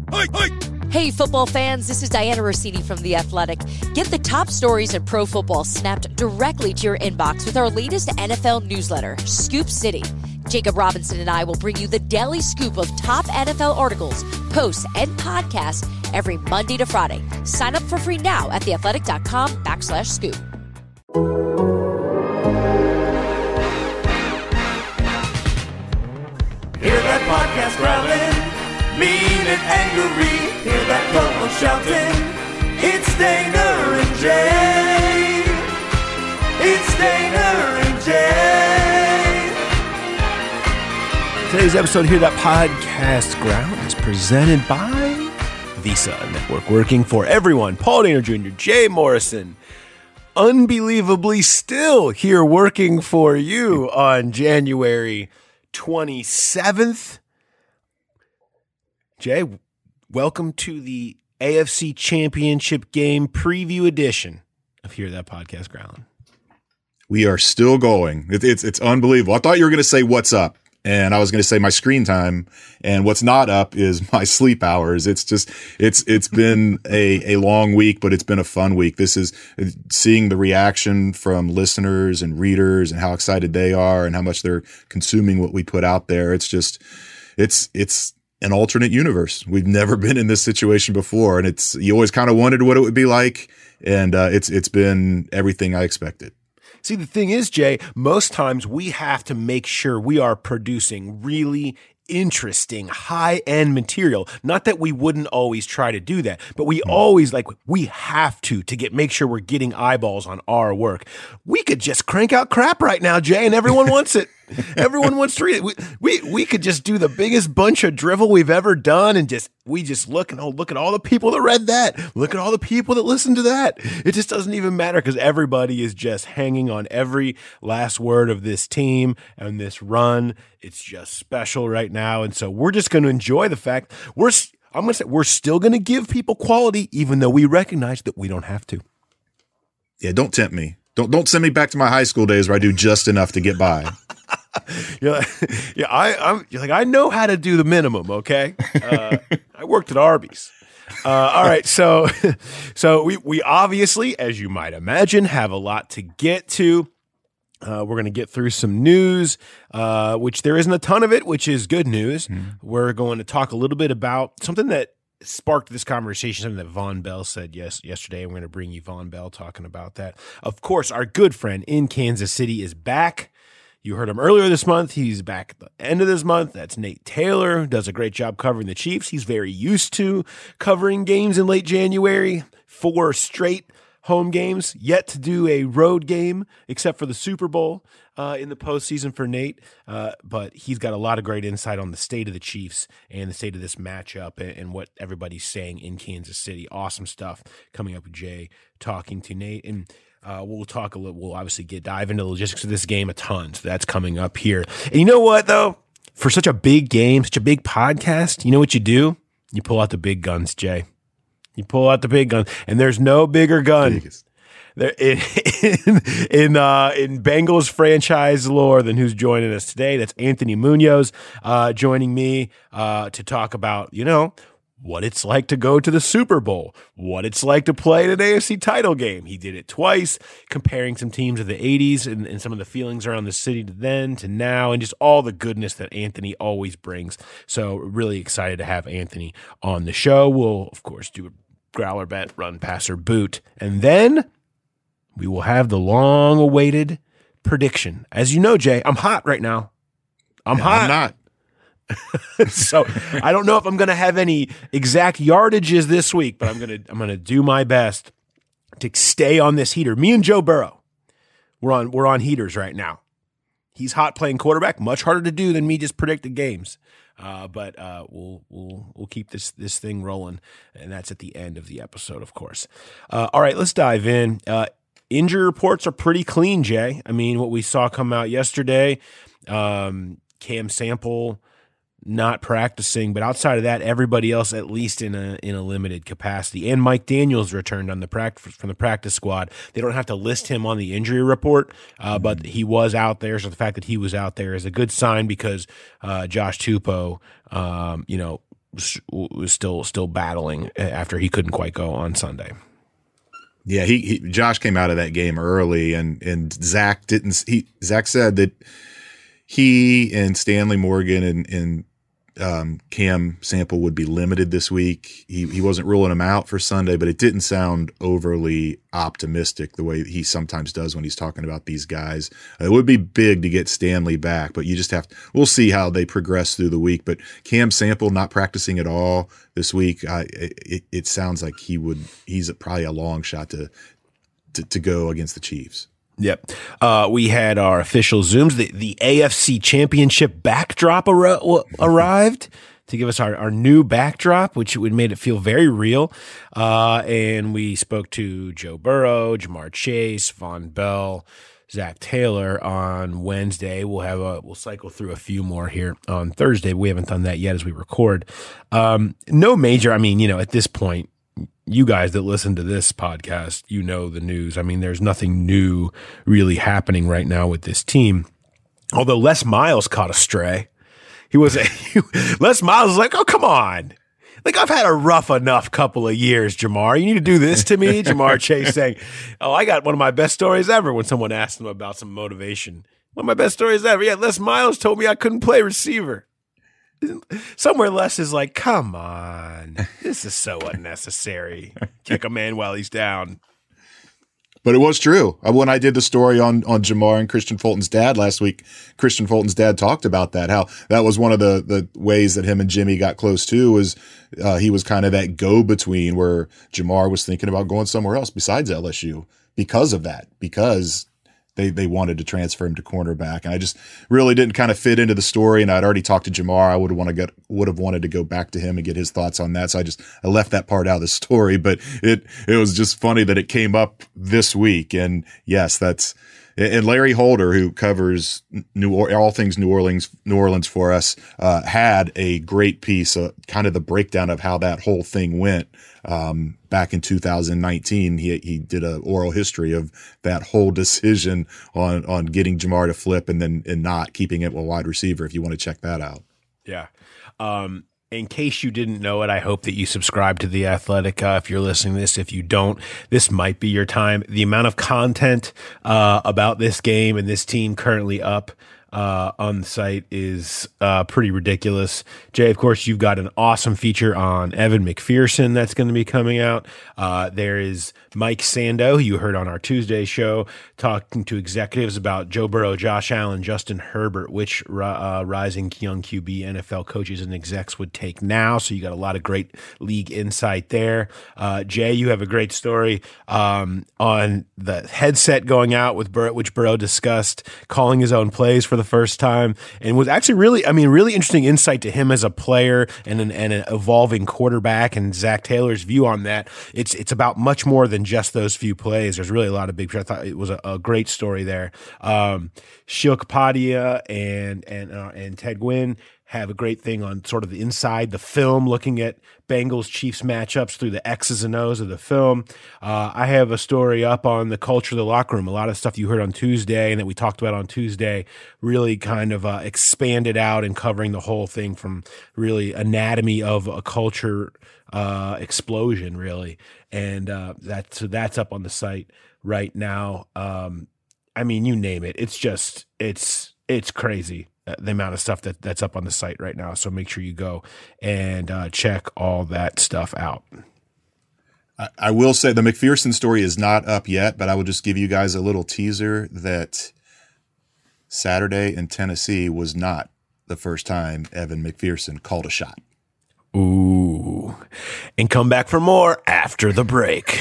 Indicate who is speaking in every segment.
Speaker 1: Hey, football fans, this is Diana Rossini from The Athletic. Get the top stories in pro football snapped directly to your inbox with our latest NFL newsletter, Scoop City. Jacob Robinson and I will bring you the daily scoop of top NFL articles, posts, and podcasts every Monday to Friday. Sign up for free now at theathletic.com/scoop.
Speaker 2: Hear that podcast growling, mean and angry. Hear that promo shouting. It's Dana and Jay. It's Dana and Jay.
Speaker 3: Today's episode, Hear That Podcast Ground, is presented by Visa Network, working for everyone. Paul Dehner Jr., Jay Morrison, unbelievably still here working for you on January 27th. Jay, welcome to the AFC Championship game preview edition of Hear That Podcast Ground.
Speaker 4: We are still going. It's unbelievable. I thought you were going to say what's up, and I was going to say my screen time, and what's not up is my sleep hours. It's been a long week, but it's been a fun week. This is seeing the reaction from listeners and readers and how excited they are and how much they're consuming what we put out there. It's an alternate universe. We've never been in this situation before, and you always kind of wondered what it would be like, and it's been everything I expected.
Speaker 3: See, the thing is, Jay, most times we have to make sure we are producing really interesting, high-end material. Not that we wouldn't always try to do that, but we always we have to make sure we're getting eyeballs on our work. We could just crank out crap right now, Jay, and everyone wants it. Everyone wants to read it. We could just do the biggest bunch of drivel we've ever done, and we just look at all the people that read that. Look at all the people that listened to that. It just doesn't even matter because everybody is just hanging on every last word of this team and this run. It's just special right now, and so we're just going to enjoy the fact we're still going to give people quality, even though we recognize that we don't have to.
Speaker 4: Yeah, don't tempt me. Don't send me back to my high school days where I do just enough to get by.
Speaker 3: I know how to do the minimum. Okay, I worked at Arby's. All right, so we obviously, as you might imagine, have a lot to get to. We're going to get through some news, which there isn't a ton of it, which is good news. We're going to talk a little bit about something that sparked this conversation, something that Von Bell said yesterday. We're going to bring you Von Bell talking about that. Of course, our good friend in Kansas City is back. You heard him earlier this month. He's back at the end of this month. That's Nate Taylor, who does a great job covering the Chiefs. He's very used to covering games in late January, 4 straight home games, yet to do a road game, except for the Super Bowl in the postseason for Nate. But he's got a lot of great insight on the state of the Chiefs and the state of this matchup and what everybody's saying in Kansas City. Awesome stuff coming up with Jay talking to Nate. And we'll talk a little. We'll obviously dive into the logistics of this game a ton. So that's coming up here. And you know what, though? For such a big game, such a big podcast, you know what you do? You pull out the big guns, Jay. You pull out the big guns, and there's no bigger gun there in Bengals franchise lore than who's joining us today. That's Anthony Munoz joining me to talk about, what it's like to go to the Super Bowl, what it's like to play in an AFC title game. He did it twice, comparing some teams of the 80s and some of the feelings around the city to then to now, and just all the goodness that Anthony always brings. So really excited to have Anthony on the show. We'll, of course, do a growler bet, run, passer, boot, and then we will have the long-awaited prediction. As you know, Jay, I'm hot right now. I'm hot.
Speaker 4: I'm not.
Speaker 3: So I don't know if I'm going to have any exact yardages this week, but I'm going to do my best to stay on this heater. Me and Joe Burrow, we're on heaters right now. He's hot playing quarterback, much harder to do than me just predicting games. But we'll keep this thing rolling, and that's at the end of the episode, of course. All right, let's dive in. Injury reports are pretty clean, Jay. I mean, what we saw come out yesterday, Cam Sample not practicing, but outside of that, everybody else at least in a limited capacity. And Mike Daniels returned from the practice squad. They don't have to list him on the injury report, but he was out there. So the fact that he was out there is a good sign because Josh Tupou, was still battling after he couldn't quite go on Sunday.
Speaker 4: Yeah, Josh came out of that game early, and Zach didn't. Zach said that he and Stanley Morgan and Cam Sample would be limited this week. He wasn't ruling him out for Sunday, but it didn't sound overly optimistic the way he sometimes does when he's talking about these guys. It would be big to get Stanley back, but you just we'll see how they progress through the week. But Cam Sample not practicing at all this week, it sounds like he's probably a long shot to go against the Chiefs.
Speaker 3: Yep. We had our official Zooms. The AFC Championship backdrop arrived to give us our new backdrop, which made it feel very real. And we spoke to Joe Burrow, Jamar Chase, Von Bell, Zach Taylor on Wednesday. We'll cycle through a few more here on Thursday. We haven't done that yet as we record. No major, at this point, you guys that listen to this podcast, you know the news. There's nothing new really happening right now with this team. Although Les Miles caught a stray. Les Miles was like, oh, come on. Like, I've had a rough enough couple of years, Jamar. You need to do this to me? Jamar Chase saying, oh, I got one of my best stories ever when someone asked him about some motivation. One of my best stories ever. Yeah, Les Miles told me I couldn't play receiver. Somewhere Les is like, come on, this is so unnecessary. Kick a man while he's down.
Speaker 4: But it was true. When I did the story on Jamar and Christian Fulton's dad last week, Christian Fulton's dad talked about that, how that was one of the ways that him and Jimmy got close too, was he was kind of that go-between where Jamar was thinking about going somewhere else besides LSU because of that, because they wanted to transfer him to cornerback. And I just really didn't kind of fit into the story. And I'd already talked to Jamar. I would have wanted to go back to him and get his thoughts on that. So I left that part out of the story, but it was just funny that it came up this week. And yes, and Larry Holder, who covers all things New Orleans for us, had a great piece, kind of the breakdown of how that whole thing went. Back in 2019, he did an oral history of that whole decision on getting Jamar to flip and not keeping it a wide receiver. If you want to check that out.
Speaker 3: Yeah. In case you didn't know it, I hope that you subscribe to The Athletic. If you're listening to this, if you don't, this might be your time. The amount of content about this game and this team currently up on the site is pretty ridiculous. Jay, of course, you've got an awesome feature on Evan McPherson that's going to be coming out. There is Mike Sando, who you heard on our Tuesday show, talking to executives about Joe Burrow, Josh Allen, Justin Herbert, which rising young QB NFL coaches and execs would take now. So you got a lot of great league insight there. Jay, you have a great story on the headset going out with Burrow, which Burrow discussed, calling his own plays for the first time, and was actually really interesting insight to him as a player and an evolving quarterback, and Zach Taylor's view on that. It's about much more than just those few plays. There's really a lot of big. I thought it was a great story there. Shil Kapadia and Ted Gwynn have a great thing on sort of the inside the film, looking at Bengals Chiefs matchups through the X's and O's of the film. I have a story up on the culture of the locker room. A lot of stuff you heard on Tuesday and that we talked about on Tuesday really kind of expanded out and covering the whole thing from really anatomy of a culture explosion, really. And that's up on the site right now. You name it. It's crazy. The amount of stuff that's up on the site right now. So make sure you go and check all that stuff out.
Speaker 4: I will say the McPherson story is not up yet, but I will just give you guys a little teaser that Saturday in Tennessee was not the first time Evan McPherson called a shot.
Speaker 3: Ooh. And come back for more after the break.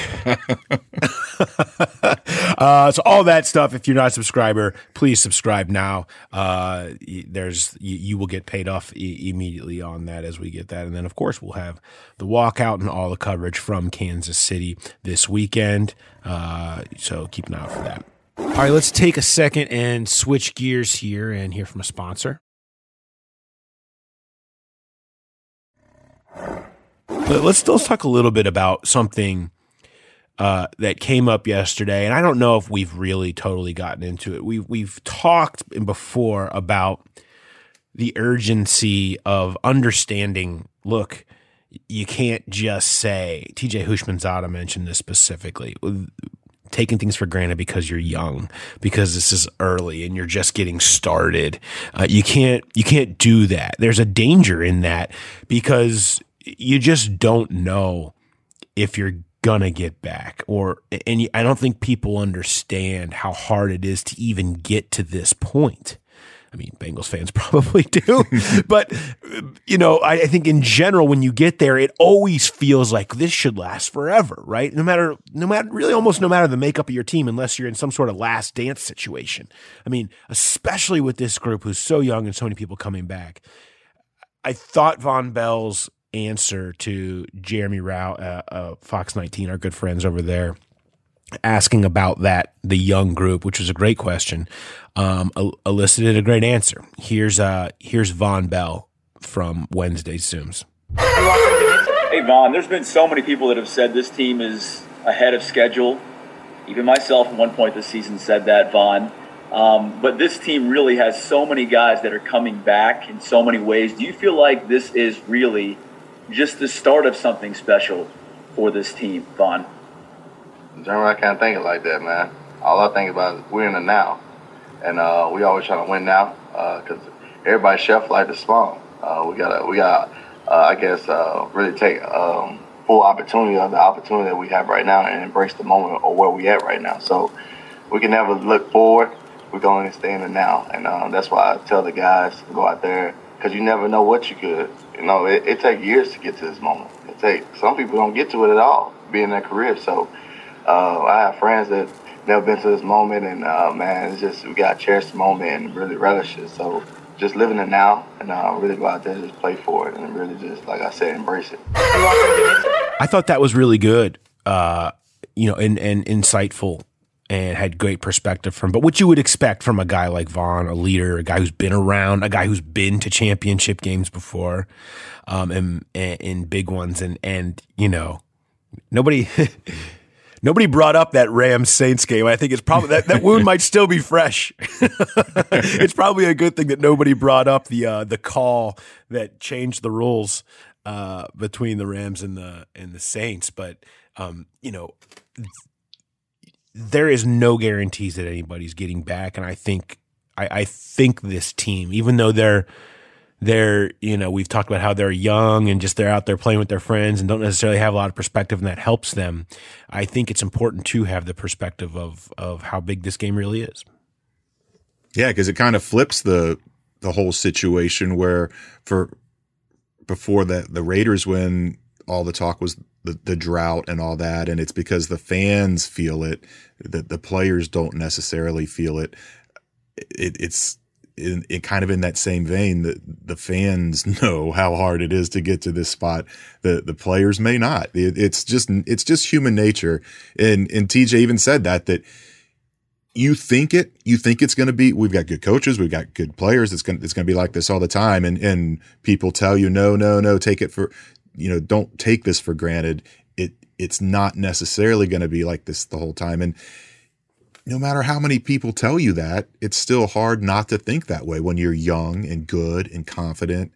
Speaker 3: So all that stuff, if you're not a subscriber, please subscribe now. You will get paid off immediately on that as we get that. And then, of course, we'll have the walkout and all the coverage from Kansas City this weekend. So keep an eye out for that. All right, let's take a second and switch gears here and hear from a sponsor. But let's talk a little bit about something that came up yesterday, and I don't know if we've really totally gotten into it. We've talked before about the urgency of understanding look, you can't just say, TJ Houshmandzadeh mentioned this specifically, taking things for granted because you're young, because this is early and you're just getting started. You can't do that. There's a danger in that because you just don't know if you're gonna get back, I don't think people understand how hard it is to even get to this point. I mean, Bengals fans probably do, but I think in general, when you get there, it always feels like this should last forever, right? No matter the makeup of your team, unless you're in some sort of last dance situation. I mean, especially with this group who's so young and so many people coming back. I thought Von Bell's answer to Jeremy Rao, Fox 19, our good friends over there, asking about the young group, which was a great question, elicited a great answer. Here's Von Bell from Wednesday's Zooms.
Speaker 5: Hey Von, there's been so many people that have said this team is ahead of schedule. Even myself at one point this season said that, Von. But this team really has so many guys that are coming back in so many ways. Do you feel like this is really just the start of something special for this team, Von?
Speaker 6: Generally, I can't think it like that, man. All I think about is we're in the now. And we always trying to win now because everybody's shelf life is small. We got I guess, really take full opportunity of the opportunity that we have right now and embrace the moment or where we at right now. So we can never look forward. We can only stay in the now. And that's why I tell the guys to go out there because you never know what you could. It takes years to get to this moment. Some people don't get to it at all, be in their career. So I have friends that never been to this moment, and man, it's just we got to cherish the moment and really relish it. So just living it now, and really go out there and just play for it, and really just, like I said, embrace it.
Speaker 3: I thought that was really good, and insightful, and had great perspective from. But what you would expect from a guy like Von, a leader, a guy who's been around, a guy who's been to championship games before, and big ones, and nobody. Nobody brought up that Rams-Saints game. I think it's probably that wound might still be fresh. It's probably a good thing that nobody brought up the call that changed the rules between the Rams and the Saints. But there is no guarantees that anybody's getting back. And I think this team, even though they're we've talked about how they're young and just they're out there playing with their friends and don't necessarily have a lot of perspective, and that helps them. I think it's important to have the perspective of how big this game really is.
Speaker 4: Yeah, because it kind of flips the whole situation where before the Raiders win, all the talk was the drought and all that, and it's because the fans feel it, that the players don't necessarily feel it. It's kind of in that same vein that the fans know how hard it is to get to this spot. The players may not. It's just human nature. And TJ even said that you think it's going to be, we've got good coaches, we've got good players. It's going to be like this all the time. And people tell you, no, take it for, don't take this for granted. It's not necessarily going to be like this the whole time. And no matter how many people tell you that, it's still hard not to think that way when you're young and good and confident.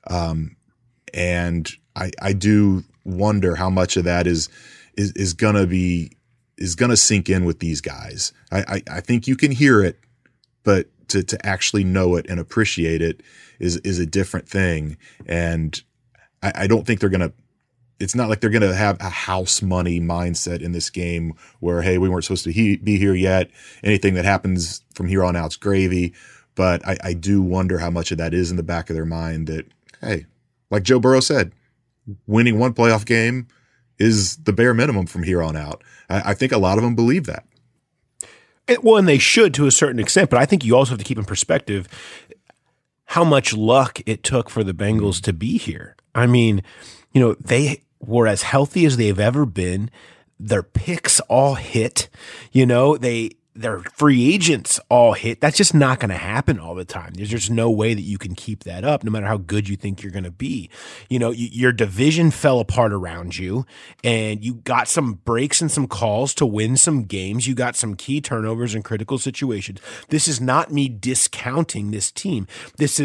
Speaker 4: And I do wonder how much of that is going to sink in with these guys. I think you can hear it, but to actually know it and appreciate it is a different thing. And I don't think they're going to. It's not like they're going to have a house money mindset in this game where, hey, we weren't supposed to be here yet. Anything that happens from here on out's gravy. But I do wonder how much of that is in the back of their mind that, hey, like Joe Burrow said, winning one playoff game is the bare minimum from here on out. I think a lot of them believe that.
Speaker 3: And they should to a certain extent, but I think you also have to keep in perspective how much luck it took for the Bengals to be here. I mean, they were as healthy as they've ever been. Their picks all hit. Their free agents all hit. That's just not going to happen all the time. There's just no way that you can keep that up, no matter how good you think you're going to be. Your division fell apart around you, and you got some breaks and some calls to win some games. You got some key turnovers in critical situations. This is not me discounting this team. This is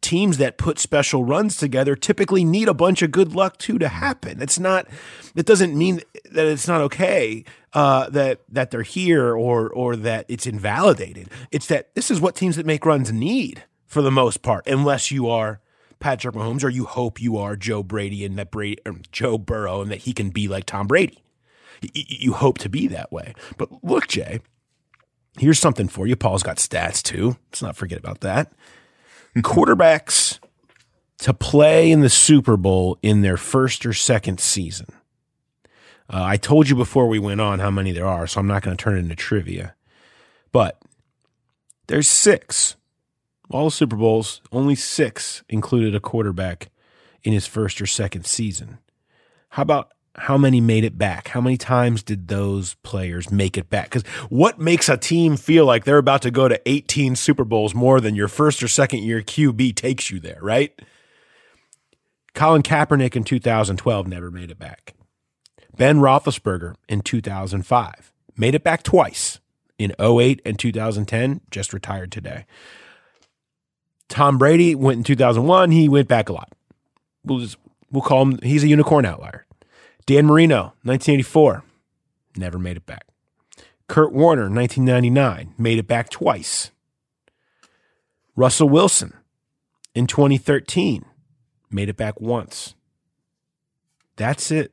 Speaker 3: teams that put special runs together typically need a bunch of good luck too to happen. It doesn't mean that it's not okay that they're here or that it's invalidated. It's that this is what teams that make runs need for the most part, unless you are Patrick Mahomes or you hope you are Joe Burrow and that he can be like Tom Brady. You hope to be that way. But look, Jay, here's something for you. Paul's got stats too. Let's not forget about that. Quarterbacks to play in the Super Bowl in their first or second season. I told you before we went on how many there are, so I'm not going to turn it into trivia. But there's 6. All the Super Bowls, only 6 included a quarterback in his first or second season. How about how many made it back? How many times did those players make it back? Because what makes a team feel like they're about to go to 18 Super Bowls more than your first or second year QB takes you there, right? Colin Kaepernick in 2012 never made it back. Ben Roethlisberger in 2005 made it back twice. In 2008 and 2010, just retired today. Tom Brady went in 2001. He went back a lot. We'll call him, he's a unicorn outlier. Dan Marino, 1984, never made it back. Kurt Warner, 1999, made it back twice. Russell Wilson, in 2013, made it back once. That's it.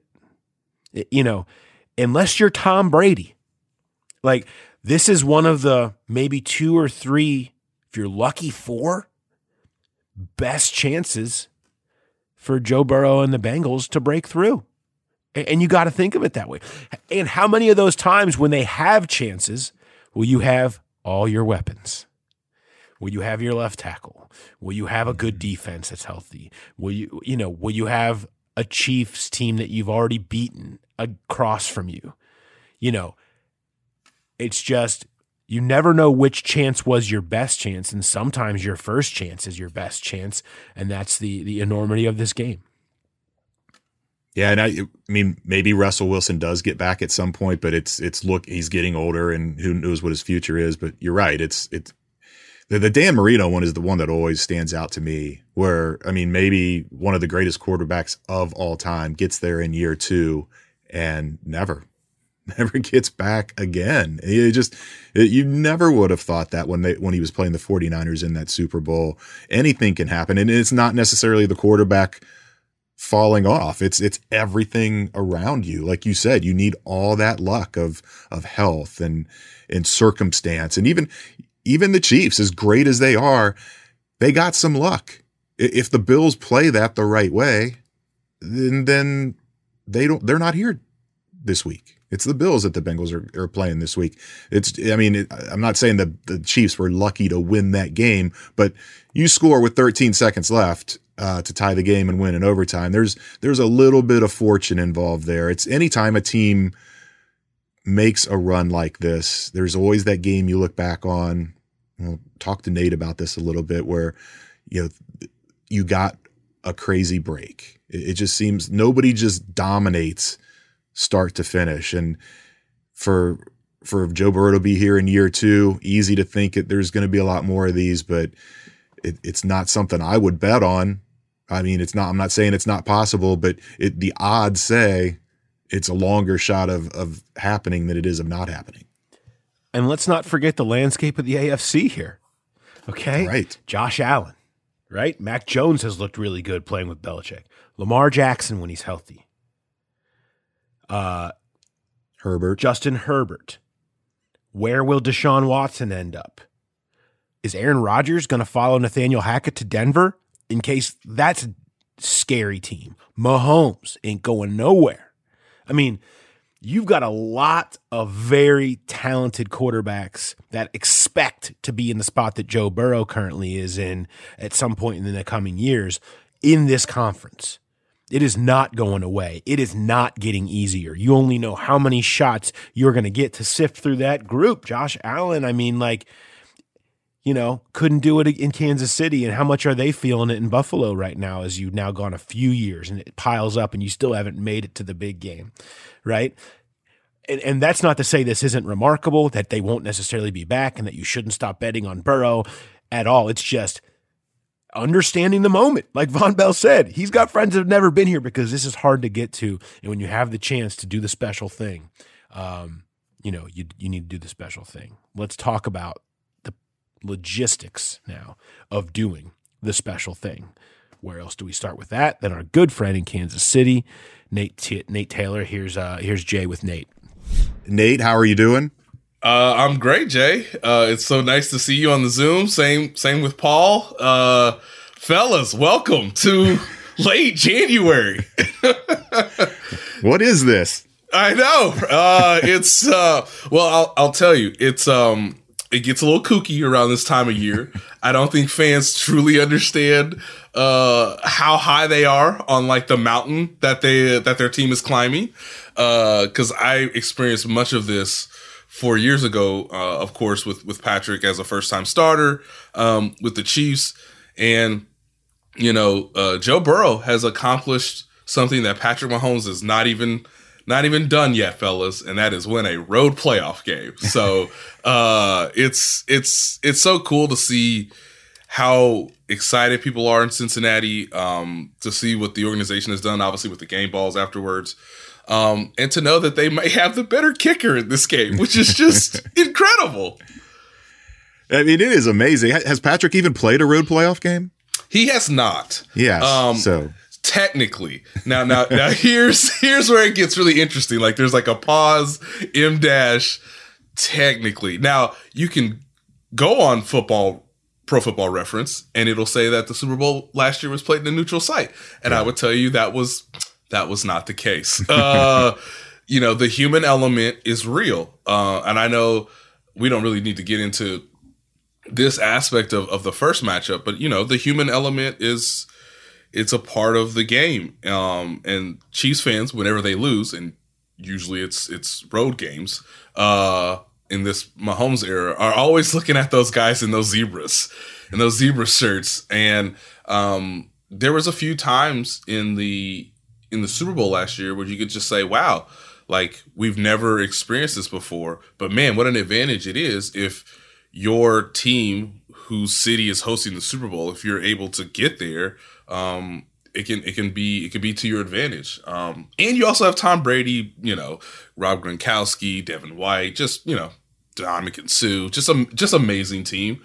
Speaker 3: Unless you're Tom Brady, like this is one of the maybe 2 or 3, if you're lucky 4, best chances for Joe Burrow and the Bengals to break through. And you got to think of it that way. And how many of those times when they have chances will you have all your weapons? Will you have your left tackle? Will you have a good defense that's healthy? Will you have a Chiefs team that you've already beaten across from you? It's just you never know which chance was your best chance, and sometimes your first chance is your best chance, and that's the enormity of this game.
Speaker 4: Yeah, and I mean, maybe Russell Wilson does get back at some point, but he's getting older, and who knows what his future is. But you're right, it's the Dan Marino one is the one that always stands out to me. Where I mean, maybe one of the greatest quarterbacks of all time gets there in year 2 and never gets back again. You never would have thought that when he was playing the 49ers in that Super Bowl. Anything can happen, and it's not necessarily the quarterback falling off. It's everything around you. Like you said, you need all that luck of health and circumstance. And even the Chiefs, as great as they are, they got some luck. If the Bills play that the right way, then they're not here this week. It's the Bills that the Bengals are playing this week. I'm not saying that the Chiefs were lucky to win that game, but you score with 13 seconds left to tie the game and win in overtime. There's a little bit of fortune involved there. It's anytime a team makes a run like this, there's always that game you look back on. We'll talk to Nate about this a little bit, where you got a crazy break. It just seems nobody just dominates start to finish. And for Joe Burrow to be here in year 2, easy to think that there's going to be a lot more of these, but it's not something I would bet on. I mean, I'm not saying it's not possible, but the odds say it's a longer shot of happening than it is of not happening.
Speaker 3: And let's not forget the landscape of the AFC here. Okay.
Speaker 4: Right.
Speaker 3: Josh Allen, right? Mac Jones has looked really good playing with Belichick. Lamar Jackson when he's healthy.
Speaker 4: Herbert.
Speaker 3: Justin Herbert. Where will Deshaun Watson end up? Is Aaron Rodgers going to follow Nathaniel Hackett to Denver in case that's a scary team? Mahomes ain't going nowhere. I mean, you've got a lot of very talented quarterbacks that expect to be in the spot that Joe Burrow currently is in at some point in the coming years in this conference. It is not going away. It is not getting easier. You only know how many shots you're going to get to sift through that group. Josh Allen, couldn't do it in Kansas City. And how much are they feeling it in Buffalo right now as you've now gone a few years and it piles up and you still haven't made it to the big game, right? And that's not to say this isn't remarkable, that they won't necessarily be back and that you shouldn't stop betting on Burrow at all. It's just understanding the moment. Like Von Bell said, he's got friends that have never been here because this is hard to get to. And when you have the chance to do the special thing, you need to do the special thing. Let's talk about the logistics now of doing the special thing. Where else do we start with that? Then our good friend in Kansas City, Nate Taylor. Here's Jay with Nate.
Speaker 4: Nate, how are you doing?
Speaker 7: I'm great, Jay. It's so nice to see you on the Zoom. Same with Paul. Fellas, welcome to late January.
Speaker 4: What is this?
Speaker 7: I know. It's well, I'll tell you. It gets a little kooky around this time of year. I don't think fans truly understand how high they are on like the mountain that their team is climbing. Because I experienced much of this 4 years ago, of course, with Patrick as a first-time starter with the Chiefs, and Joe Burrow has accomplished something that Patrick Mahomes is not even done yet, fellas, and that is win a road playoff game. So it's so cool to see how excited people are in Cincinnati, to see what the organization has done, obviously with the game balls afterwards, and to know that they may have the better kicker in this game, which is just incredible.
Speaker 4: I mean, it is amazing. Has Patrick even played a road playoff game?
Speaker 7: He has not.
Speaker 4: Yes. So
Speaker 7: technically, now here's where it gets really interesting. Like there's like a pause, M-dash. Technically, now you can go on Pro Football Reference, and it'll say that the Super Bowl last year was played in a neutral site, and I would tell you that was not the case. The human element is real, and I know we don't really need to get into this aspect of the first matchup, but the human element it's a part of the game. And Chiefs fans, whenever they lose, and usually it's road games, in this Mahomes era, are always looking at those guys in those zebras and those zebra shirts. And there was a few times in the Super Bowl last year where you could just say, wow, like we've never experienced this before. But man, what an advantage it is if your team whose city is hosting the Super Bowl, if you're able to get there, it can be to your advantage. And you also have Tom Brady, Rob Gronkowski, Devin White, just, Dominican Sue, just amazing team.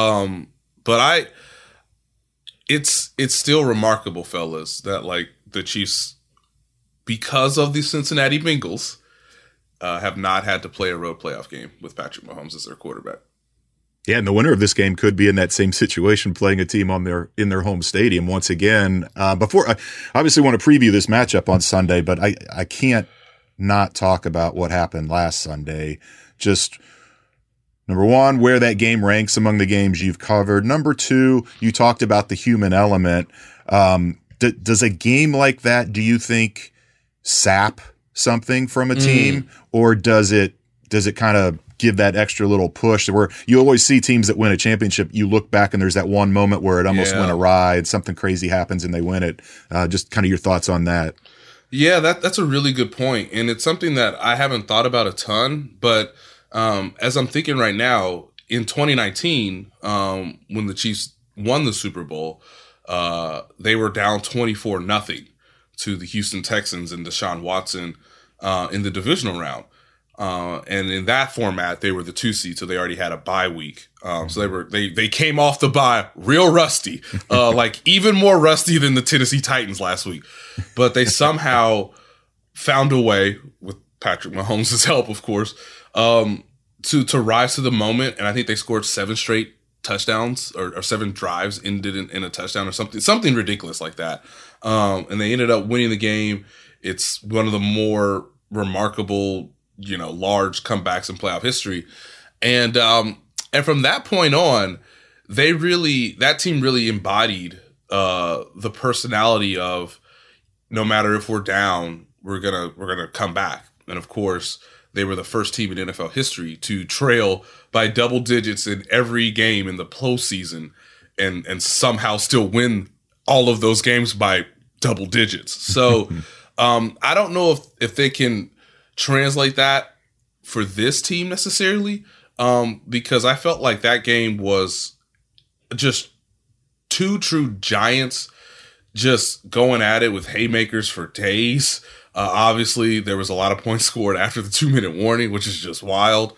Speaker 7: But it's still remarkable, fellas, that like the Chiefs, because of the Cincinnati Bengals, have not had to play a road playoff game with Patrick Mahomes as their quarterback.
Speaker 4: Yeah, and the winner of this game could be in that same situation, playing a team in their home stadium once again. Before I obviously want to preview this matchup on Sunday, but I can't not talk about what happened last Sunday. Just number one, where that game ranks among the games you've covered. Number two, you talked about the human element. Does a game like that, do you think, sap something from a team, or does it kind of give that extra little push where you always see teams that win a championship, you look back and there's that one moment where it almost went awry and something crazy happens and they win it. Just kind of your thoughts on that.
Speaker 7: Yeah, that's a really good point. And it's something that I haven't thought about a ton, but as I'm thinking right now, in 2019, when the Chiefs won the Super Bowl, they were down 24-0 to the Houston Texans and Deshaun Watson in the divisional round. And in that format, they were the 2 seed, so they already had a bye week. So they came off the bye real rusty, like even more rusty than the Tennessee Titans last week. But they somehow found a way, with Patrick Mahomes' help, of course, to rise to the moment. And I think they scored 7 straight touchdowns or 7 drives ended in a touchdown or something ridiculous like that. And they ended up winning the game. It's one of the more remarkable, large comebacks in playoff history. And from that point on, that team really embodied the personality of, no matter if we're down, we're gonna come back. And of course, they were the first team in NFL history to trail by double digits in every game in the postseason and somehow still win all of those games by double digits. So I don't know if they can translate that for this team necessarily, because I felt like that game was just two true giants just going at it with haymakers for days. Obviously, there was a lot of points scored after the 2-minute warning, which is just wild.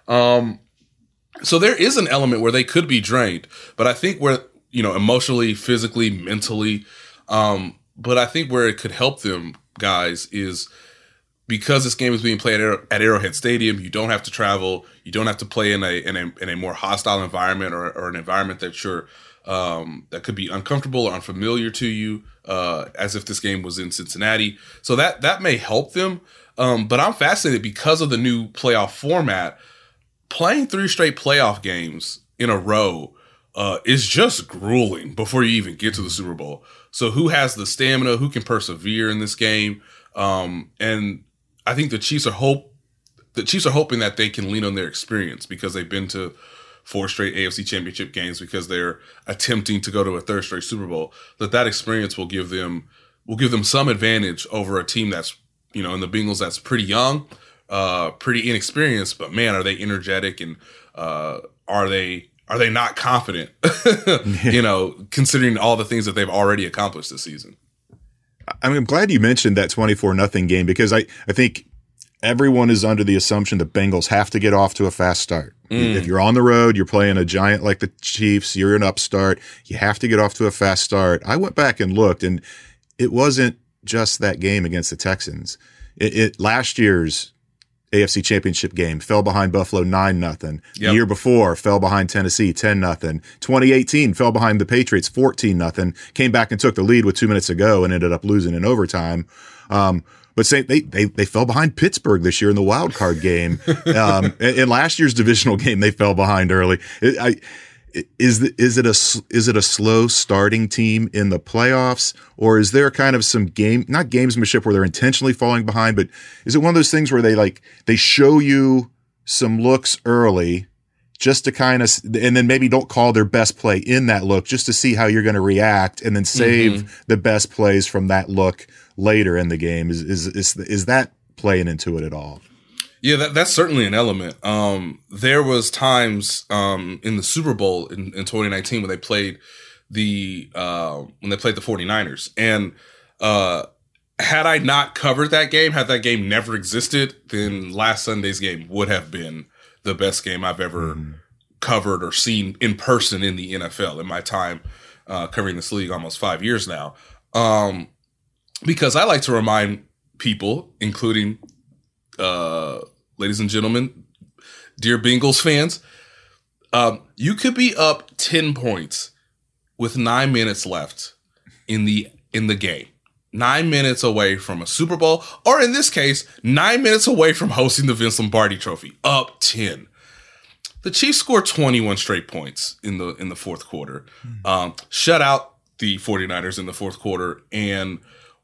Speaker 7: So there is an element where they could be drained, but I think where, emotionally, physically, mentally, but I think where it could help them, guys, is because this game is being played at Arrowhead Stadium. You don't have to travel. You don't have to play in a more hostile environment or an environment that that could be uncomfortable or unfamiliar to you, as if this game was in Cincinnati. So that may help them. But I'm fascinated because of the new playoff format. Playing 3 straight playoff games in a row is just grueling before you even get to the Super Bowl. So who has the stamina? Who can persevere in this game? And I think the Chiefs are hoping that they can lean on their experience because they've been to 4 straight AFC Championship games, because they're attempting to go to a 3rd straight Super Bowl. That experience will give them some advantage over a team that's, in the Bengals, that's pretty young, pretty inexperienced, but man, are they energetic, and are they not confident? Considering all the things that they've already accomplished this season.
Speaker 4: I'm glad you mentioned that 24-0 game, because I think everyone is under the assumption the Bengals have to get off to a fast start. If you're on the road, you're playing a giant like the Chiefs, you're an upstart, you have to get off to a fast start. I went back and looked, and it wasn't just that game against the Texans. Last year's AFC Championship game fell behind Buffalo 9-0. The year before, fell behind Tennessee 10-0. 2018 fell behind the Patriots 14-0. Came back and took the lead with 2 minutes to go and ended up losing in overtime. But they fell behind Pittsburgh this year in the wild card game. In last year's divisional game, they fell behind early. Is it a slow starting team in the playoffs, or is there kind of some not gamesmanship where they're intentionally falling behind, but is it one of those things where they show you some looks early just to kind of, and then maybe don't call their best play in that look just to see how you're going to react, and then save the best plays from that look later in the game? Is that playing into it at all?
Speaker 7: Yeah, that's certainly an element. There was times in the Super Bowl in 2019 when they played the 49ers, and had I not covered that game, had that game never existed, then last Sunday's game would have been the best game I've ever covered or seen in person in the NFL in my time covering this league, almost 5 years now. Because I like to remind people, including ladies and gentlemen, dear Bengals fans, you could be up 10 points with 9 minutes left in the game. 9 minutes away from a Super Bowl, or in this case, 9 minutes away from hosting the Vince Lombardi Trophy. Up 10. The Chiefs scored 21 straight points in the fourth quarter. Shut out the 49ers in the fourth quarter and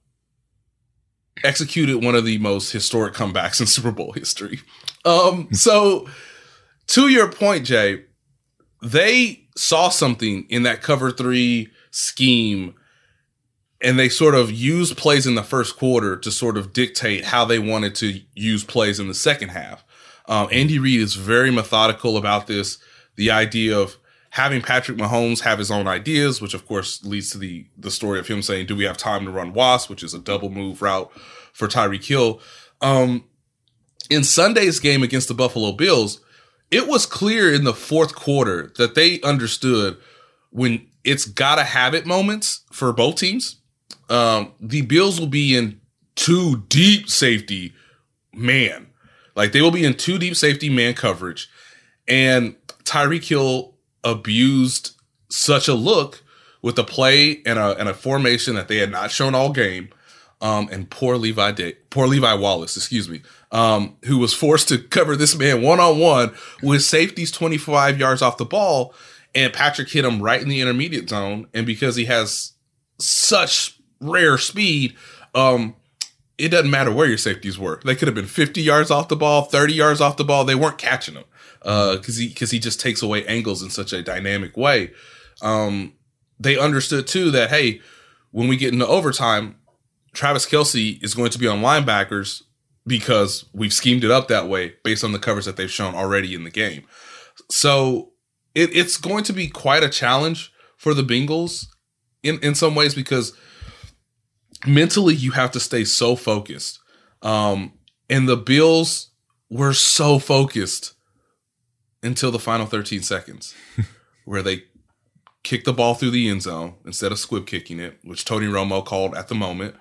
Speaker 7: executed one of the most historic comebacks in Super Bowl history. So to your point, Jay, they saw something in that cover 3 scheme, and they sort of used plays in the first quarter to sort of dictate how they wanted to use plays in the second half. Andy Reid is very methodical about this. The idea of having Patrick Mahomes have his own ideas, which of course leads to the story of him saying, do we have time to run Wasp, which is a double move route for Tyreek Hill. In Sunday's game against the Buffalo Bills, it was clear in the fourth quarter that they understood when it's gotta have it moments for both teams. The Bills will be in 2 deep safety man. Like, they will be in 2 deep safety man coverage. And Tyreek Hill abused such a look with a play and a formation that they had not shown all game. And poor Levi Wallace, who was forced to cover this man one-on-one with safeties 25 yards off the ball. And Patrick hit him right in the intermediate zone. And because he has such rare speed, it doesn't matter where your safeties were. They could have been 50 yards off the ball, 30 yards off the ball. They weren't catching him because he just takes away angles in such a dynamic way. They understood, too, that, hey, when we get into overtime, Travis Kelce is going to be on linebackers because we've schemed it up that way based on the covers that they've shown already in the game. So it's going to be quite a challenge for the Bengals in some ways, because mentally you have to stay so focused. And the Bills were so focused until the final 13 seconds where they kicked the ball through the end zone instead of squib kicking it, which Tony Romo called at the moment.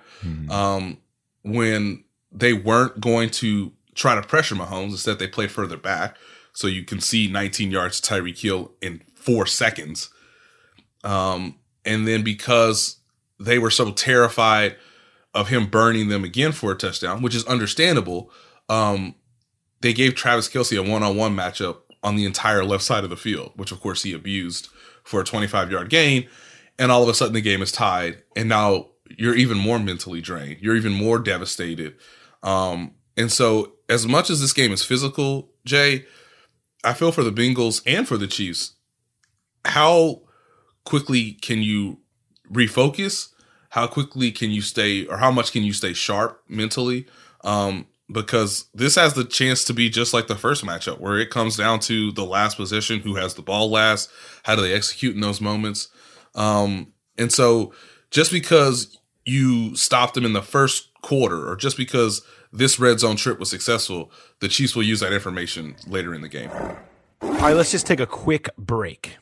Speaker 7: When they weren't going to try to pressure Mahomes, instead they played further back. So you can see 19 yards to Tyreek Hill in 4 seconds. And then because they were so terrified of him burning them again for a touchdown, which is understandable, they gave Travis Kelce a one-on-one matchup on the entire left side of the field, which of course he abused for a 25-yard gain. And all of a sudden the game is tied. And now you're even more mentally drained. You're even more devastated. And so as much as this game is physical, Jay, I feel for the Bengals and for the Chiefs. How quickly can you refocus? How quickly can you stay, or how much can you stay sharp mentally? Because this has the chance to be just like the first matchup, where it comes down to the last possession, who has the ball last, how do they execute in those moments? And so just because you stopped them in the first quarter, or just because this red zone trip was successful, the Chiefs will use that information later in the game.
Speaker 3: All right, let's just take a quick break.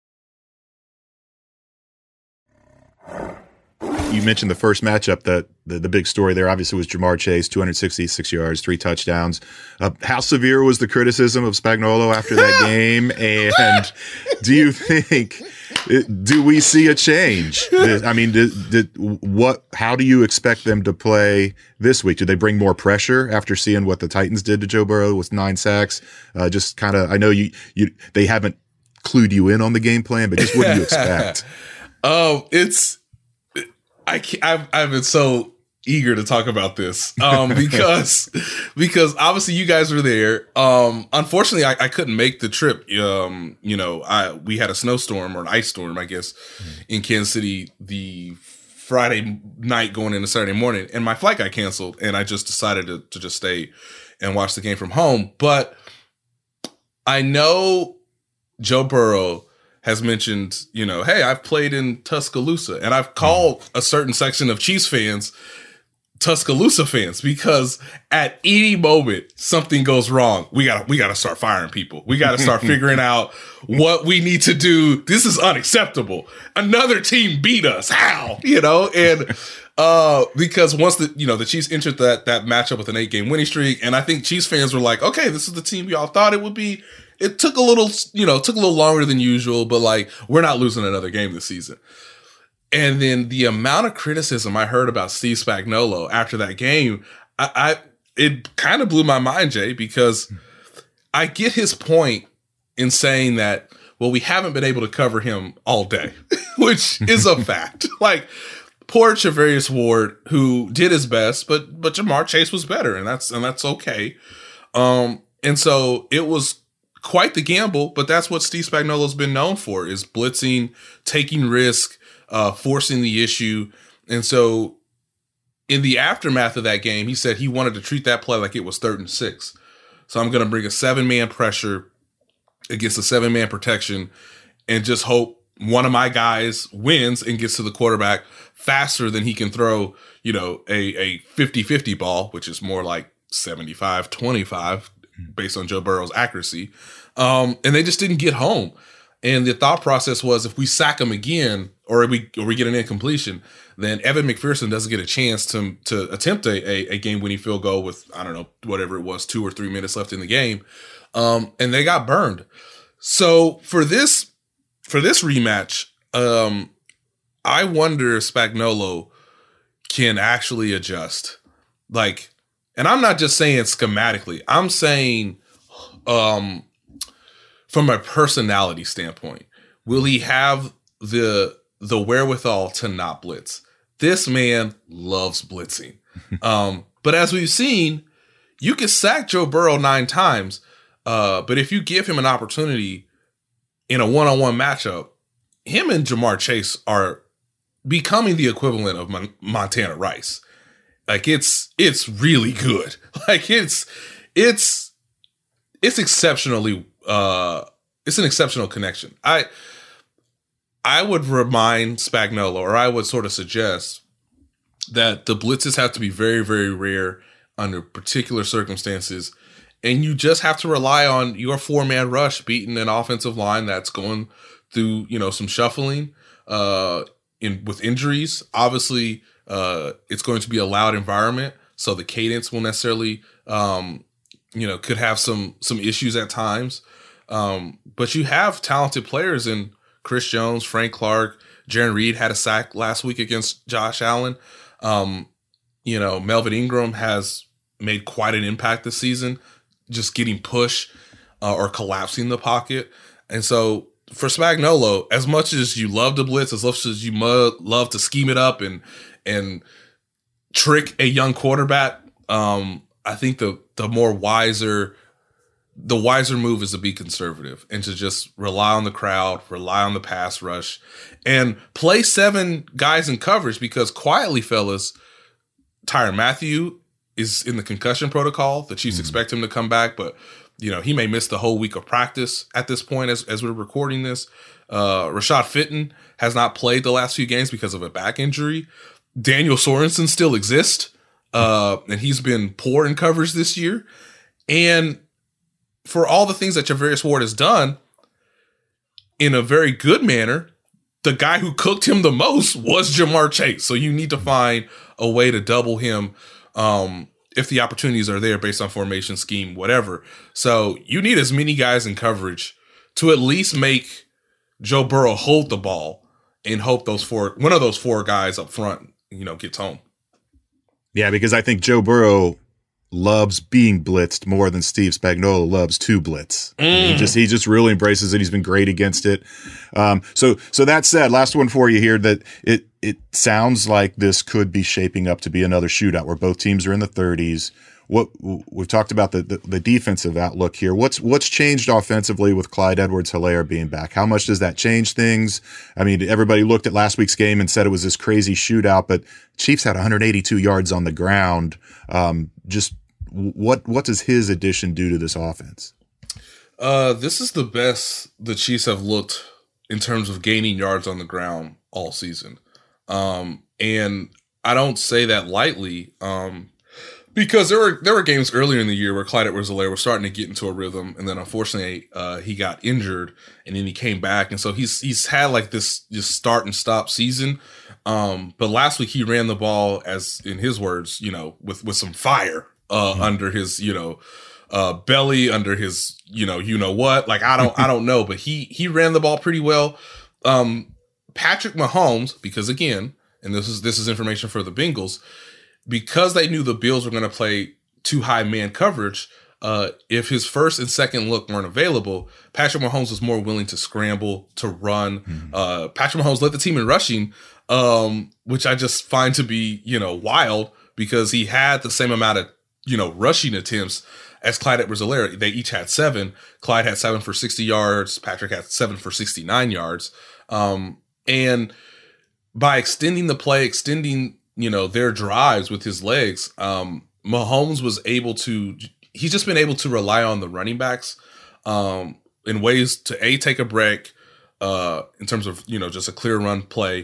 Speaker 4: You mentioned the first matchup, that the big story there obviously was Ja'Marr Chase, 266 yards, 3 touchdowns. How severe was the criticism of Spagnuolo after that game? And do you think, do we see a change? I mean, how do you expect them to play this week? Do they bring more pressure after seeing what the Titans did to Joe Burrow with 9 sacks? Just kind of, I know they haven't clued you in on the game plan, but just what do you expect?
Speaker 7: I've been so eager to talk about this because obviously you guys were there. Unfortunately, I couldn't make the trip. We had a snowstorm, or an ice storm, I guess, in Kansas City the Friday night going into Saturday morning, and my flight got canceled, and I just decided to just stay and watch the game from home. But I know Joe Burrow has mentioned, hey, I've played in Tuscaloosa, and I've called a certain section of Chiefs fans Tuscaloosa fans, because at any moment something goes wrong, we gotta start firing people. We gotta start figuring out what we need to do. This is unacceptable. Another team beat us. How? And because once the Chiefs entered that matchup with an 8-game winning streak, and I think Chiefs fans were like, okay, this is the team y'all thought it would be. It took a little longer than usual, but we're not losing another game this season. And then the amount of criticism I heard about Steve Spagnuolo after that game, it kind of blew my mind, Jay, because I get his point in saying that, well, we haven't been able to cover him all day, which is a fact. Poor Charvarius Ward, who did his best, but Ja'Marr Chase was better, and that's okay. And so it was quite the gamble, but that's what Steve Spagnuolo's been known for, is blitzing, taking risk, forcing the issue. And so in the aftermath of that game, he said he wanted to treat that play like it was 3rd and 6. So I'm going to bring a 7-man pressure against a 7-man protection and just hope one of my guys wins and gets to the quarterback faster than he can throw, a 50-50 ball, which is more like 75-25 based on Joe Burrow's accuracy. And they just didn't get home. And the thought process was, if we sack him again, or we get an incompletion, then Evan McPherson doesn't get a chance to attempt a game-winning field goal with, I don't know, whatever it was, 2 or 3 minutes left in the game. And they got burned. So for this rematch, I wonder if Spagnuolo can actually adjust. And I'm not just saying schematically. I'm saying from a personality standpoint, will he have the wherewithal to not blitz? This man loves blitzing. But as we've seen, you can sack Joe Burrow 9 times, but if you give him an opportunity in a one-on-one matchup, him and Ja'Marr Chase are becoming the equivalent of Montana Rice. It's really good. It's exceptionally it's an exceptional connection. I would remind Spagnuolo, or I would sort of suggest that the blitzes have to be very, very rare under particular circumstances. And you just have to rely on your 4-man rush beating an offensive line that's going through, some shuffling with injuries. Obviously, it's going to be a loud environment, so the cadence will necessarily, could have some issues at times. But you have talented players in Chris Jones, Frank Clark, Jaron Reed had a sack last week against Josh Allen. Melvin Ingram has made quite an impact this season, just getting push or collapsing the pocket. And so for Spagnuolo, as much as you love to blitz, as much as you love to scheme it up and trick a young quarterback, I think the wiser move is to be conservative and to just rely on the crowd, rely on the pass rush, and play 7 guys in coverage, because quietly, fellas, Tyrann Mathieu is in the concussion protocol. The Chiefs expect him to come back, but he may miss the whole week of practice at this point as we're recording this. Rashad Fitton has not played the last few games because of a back injury. Daniel Sorensen still exists, and he's been poor in coverage this year. And for all the things that Javarius Ward has done in a very good manner, the guy who cooked him the most was Jamar Chase. So you need to find a way to double him if the opportunities are there based on formation, scheme, whatever. So you need as many guys in coverage to at least make Joe Burrow hold the ball and hope one of those 4 guys up front, gets home.
Speaker 4: Yeah, because I think Joe Burrow loves being blitzed more than Steve Spagnuolo loves to blitz. He just really embraces it. He's been great against it. So that said, last one for you here, that it sounds like this could be shaping up to be another shootout where both teams are in the 30s. We've talked about the defensive outlook here. What's changed offensively with Clyde Edwards-Helaire being back? How much does that change things? I mean, everybody looked at last week's game and said it was this crazy shootout, but Chiefs had 182 yards on the ground. Just what does his addition do to this offense?
Speaker 7: This is the best the Chiefs have looked in terms of gaining yards on the ground all season. And I don't say that lightly, because there were games earlier in the year where Clyde Edwards-Helaire was starting to get into a rhythm, and then unfortunately he got injured, and then he came back, and so he's had like this just start and stop season. But last week he ran the ball, as in his words, with some fire under his belly, under his what. Like I don't know, but he ran the ball pretty well. Patrick Mahomes, because again, and this is information for the Bengals, because they knew the Bills were going to play 2 high man coverage, if his first and second look weren't available, Patrick Mahomes was more willing to scramble, to run. Patrick Mahomes led the team in rushing, which I just find to be, wild, because he had the same amount of, rushing attempts as Clyde Edwards-Helaire. They each had 7. Clyde had 7 for 60 yards. Patrick had 7 for 69 yards. And by extending the play, their drives with his legs, Mahomes was able to, he's just been able to rely on the running backs in ways to take a break in terms of, just a clear run play.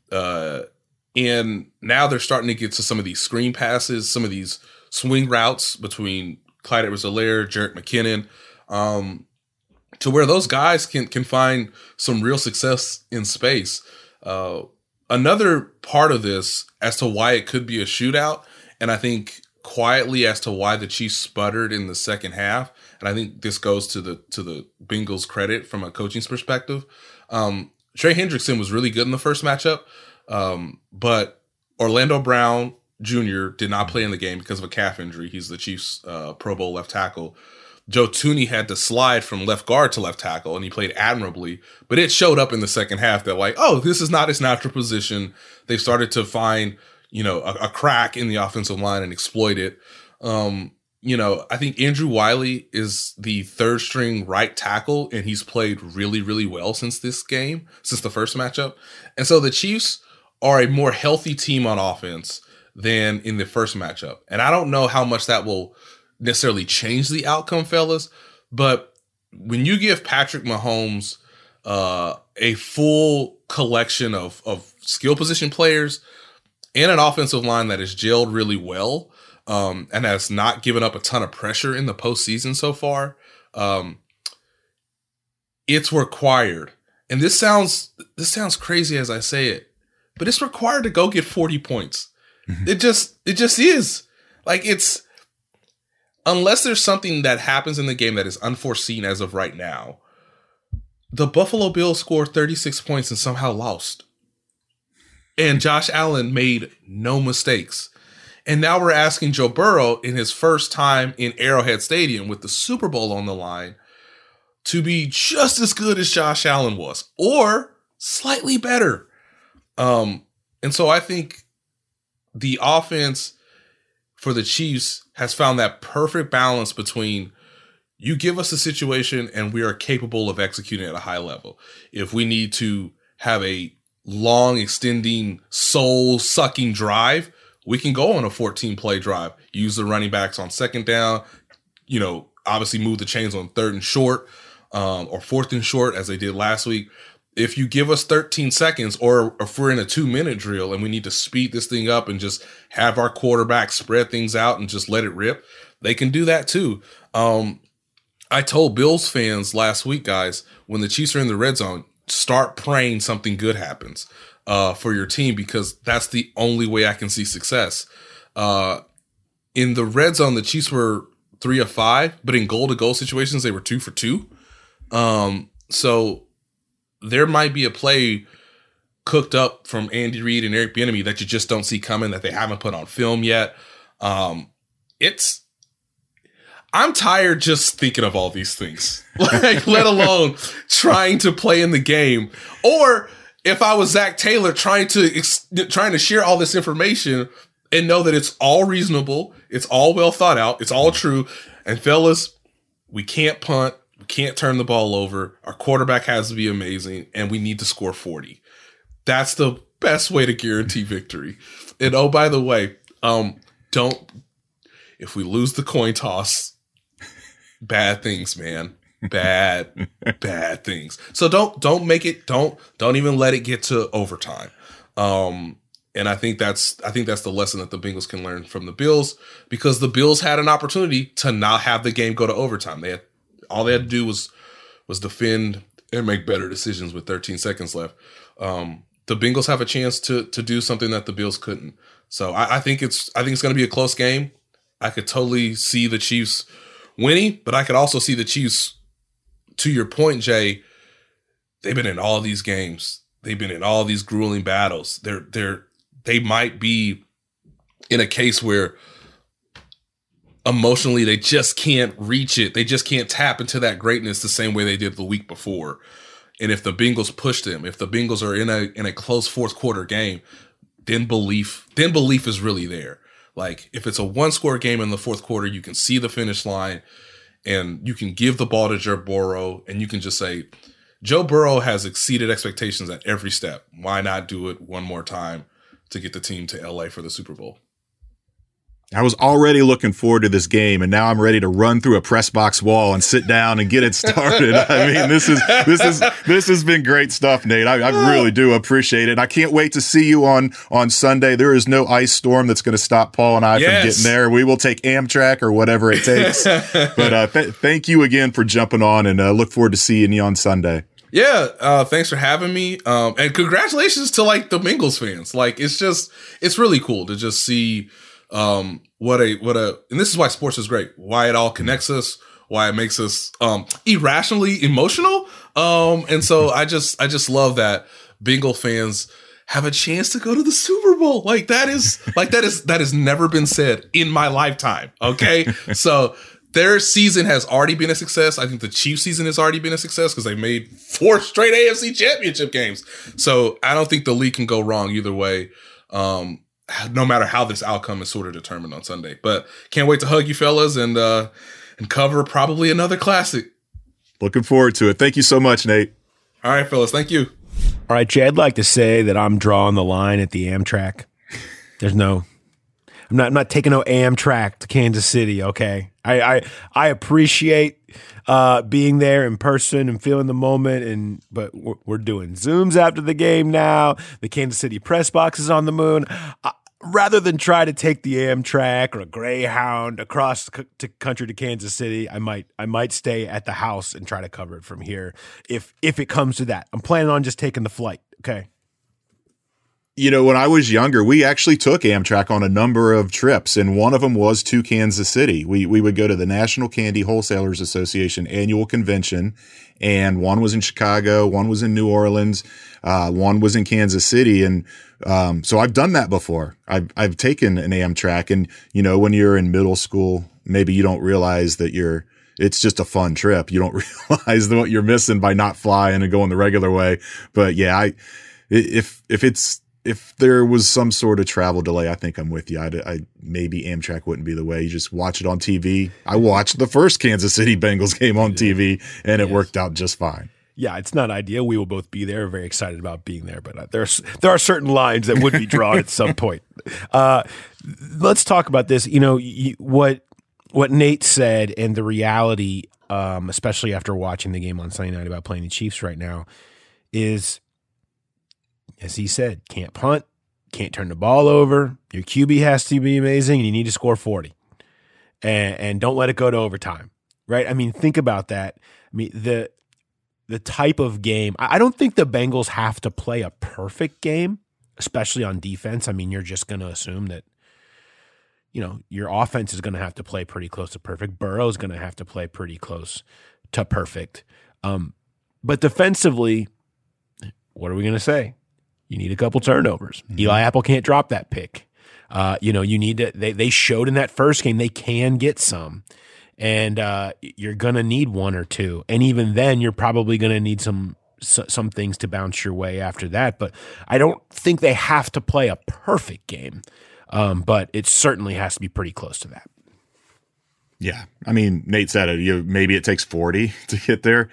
Speaker 7: And now they're starting to get to some of these screen passes, some of these swing routes between Clyde Edwards-Helaire, Jerick McKinnon, to where those guys can find some real success in space. Another part of this as to why it could be a shootout, and I think quietly as to why the Chiefs sputtered in the second half, and I think this goes to the Bengals' credit from a coaching's perspective. Trey Hendrickson was really good in the first matchup, but Orlando Brown Jr. did not play in the game because of a calf injury. He's the Chiefs' Pro Bowl left tackle. Joe Thuney had to slide from left guard to left tackle, and he played admirably. But it showed up in the second half that, this is not his natural position. They've started to find, a crack in the offensive line and exploit it. I think Andrew Wiley is the third string right tackle, and he's played really, really well since the first matchup. And so the Chiefs are a more healthy team on offense than in the first matchup. And I don't know how much that will necessarily change the outcome, fellas, but when you give Patrick Mahomes a full collection of skill position players and an offensive line that has gelled really well, and has not given up a ton of pressure in the postseason so far. It's required. And this sounds crazy as I say it, but it's required to go get 40 points. Mm-hmm. It just is. Like, it's, unless there's something that happens in the game that is unforeseen as of right now, the Buffalo Bills scored 36 points and somehow lost. And Josh Allen made no mistakes. And now we're asking Joe Burrow, in his first time in Arrowhead Stadium with the Super Bowl on the line, to be just as good as Josh Allen was, or slightly better. And so I think the offense for the Chiefs has found that perfect balance between, you give us a situation and we are capable of executing at a high level. If we need to have a long, extending, soul-sucking drive, we can go on a 14-play drive, use the running backs on second down, obviously move the chains on third and short, or fourth and short, as they did last week. If you give us 13 seconds, or if we're in a 2-minute drill and we need to speed this thing up and just have our quarterback spread things out and just let it rip, they can do that too. I told Bills fans last week, guys, when the Chiefs are in the red zone, start praying something good happens for your team, because that's the only way I can see success. In the red zone, the Chiefs were 3 of 5, but in goal-to-goal situations, they were 2 for 2. So there might be a play cooked up from Andy Reid and Eric Bieniemy that you just don't see coming, that they haven't put on film yet. I'm tired just thinking of all these things, like, let alone trying to play in the game. Or if I was Zach Taylor, trying to share all this information and know that it's all reasonable, it's all well thought out, it's all true. And fellas, we can't punt, we can't turn the ball over. Our quarterback has to be amazing, and we need to score 40. That's the best way to guarantee victory. And oh, by the way, if we lose the coin toss, bad things, man. Bad things. So don't make it, don't even let it get to overtime. And I think that's the lesson that the Bengals can learn from the Bills, because the Bills had an opportunity to not have the game go to overtime. All they had to do was defend and make better decisions with 13 seconds left. The Bengals have a chance to do something that the Bills couldn't. So I think it's going to be a close game. I could totally see the Chiefs winning, but I could also see the Chiefs, to your point, Jay, they've been in all these games. They've been in all these grueling battles. They might be in a case where emotionally they just can't reach it. They just can't tap into that greatness the same way they did the week before. And if the Bengals push them, if the Bengals are in a close fourth quarter game, then belief is really there. Like, if it's a 1-score game in the fourth quarter, you can see the finish line and you can give the ball to Joe Burrow and you can just say, Joe Burrow has exceeded expectations at every step. Why not do it one more time to get the team to LA for the Super Bowl?
Speaker 4: I was already looking forward to this game, and now I'm ready to run through a press box wall and sit down and get it started. I mean, this has been great stuff, Nate. I really do appreciate it. I can't wait to see you on Sunday. There is no ice storm that's going to stop Paul and I from getting there. We will take Amtrak or whatever it takes. But thank you again for jumping on, and look forward to seeing you on Sunday.
Speaker 7: Yeah, thanks for having me. And congratulations to the Bengals fans. Like, it's really cool to just see and this is why sports is great, why it all connects us, why it makes us irrationally emotional. And so I just love that Bengal fans have a chance to go to the Super Bowl. That has never been said in my lifetime. Okay. So their season has already been a success. I think the Chiefs season has already been a success because they made 4 straight AFC championship games. So I don't think the league can go wrong either way. No matter how this outcome is sort of determined on Sunday. But can't wait to hug you fellas and cover probably another classic.
Speaker 4: Looking forward to it. Thank you so much, Nate.
Speaker 7: All right, fellas. Thank you.
Speaker 3: All right, Jay, I'd like to say that I'm drawing the line at the Amtrak. I'm not taking no Amtrak to Kansas City, okay? I appreciate being there in person and feeling the moment, but we're doing Zooms after the game now. The Kansas City press box is on the moon. Rather than try to take the Amtrak or a Greyhound across the country to Kansas City, I might stay at the house and try to cover it from here if it comes to that. I'm planning on just taking the flight. Okay.
Speaker 4: You know, when I was younger, we actually took Amtrak on a number of trips, and one of them was to Kansas City. We would go to the National Candy Wholesalers Association annual convention, and one was in Chicago, one was in New Orleans, one was in Kansas City, and so I've done that before. I've taken an Amtrak, and you know, when you're in middle school, maybe you don't realize that it's just a fun trip. You don't realize what you're missing by not flying and going the regular way. But yeah, if there was some sort of travel delay, I think I'm with you. I maybe Amtrak wouldn't be the way. You just watch it on TV. I watched the first Kansas City Bengals game on TV, and it worked out just fine.
Speaker 3: Yeah, it's not ideal. We will both be there. We're very excited about being there, but there are certain lines that would be drawn at some point. Let's talk about this. You know, what Nate said and the reality, especially after watching the game on Sunday night about playing the Chiefs right now, is, as he said, can't punt, can't turn the ball over. Your QB has to be amazing, and you need to score 40. And don't let it go to overtime, right? I mean, think about that. I mean, the type of game, I don't think the Bengals have to play a perfect game, especially on defense. I mean, you're just going to assume that, you know, your offense is going to have to play pretty close to perfect. Burrow's going to have to play pretty close to perfect. But defensively, what are we going to say? You need a couple turnovers. Mm-hmm. Eli Apple can't drop that pick. You know, you need to. They showed in that first game they can get some, and you're gonna need one or two, and even then, you're probably gonna need some things to bounce your way after that. But I don't think they have to play a perfect game, but it certainly has to be pretty close to that.
Speaker 4: Yeah, I mean, Nate said it. Maybe it takes 40 to get there.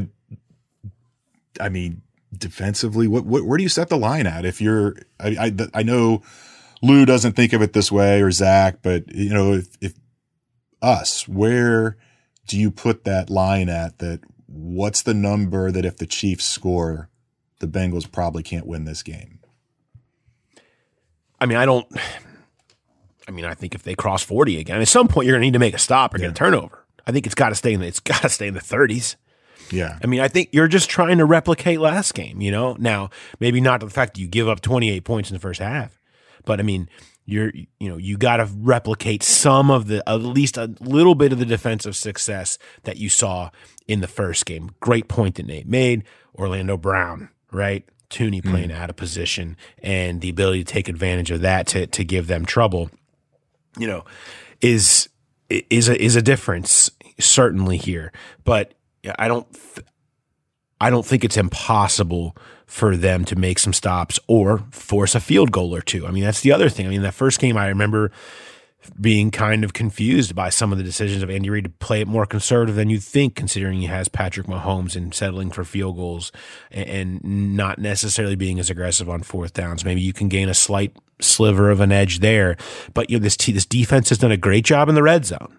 Speaker 4: I mean, defensively, where do you set the line at? If you're, I know Lou doesn't think of it this way, or Zach, but you know, if us, where do you put that line at? That what's the number that if the Chiefs score, the Bengals probably can't win this game?
Speaker 3: I mean, I think if they cross 40 again, at some point you're going to need to make a stop or get a turnover. I think it's got to stay in the 30s.
Speaker 4: Yeah.
Speaker 3: I mean, I think you're just trying to replicate last game, you know? Now, maybe not the fact that you give up 28 points in the first half, but I mean, you got to replicate some of at least a little bit of the defensive success that you saw in the first game. Great point that Nate made. Orlando Brown, right? Tooney playing out of position, and the ability to take advantage of that to give them trouble, you know, is a difference certainly here. But I don't think it's impossible for them to make some stops or force a field goal or two. I mean, that's the other thing. I mean, that first game, I remember being kind of confused by some of the decisions of Andy Reid to play it more conservative than you'd think, considering he has Patrick Mahomes and settling for field goals and not necessarily being as aggressive on fourth downs. Maybe you can gain a slight sliver of an edge there, but you know, this defense has done a great job in the red zone.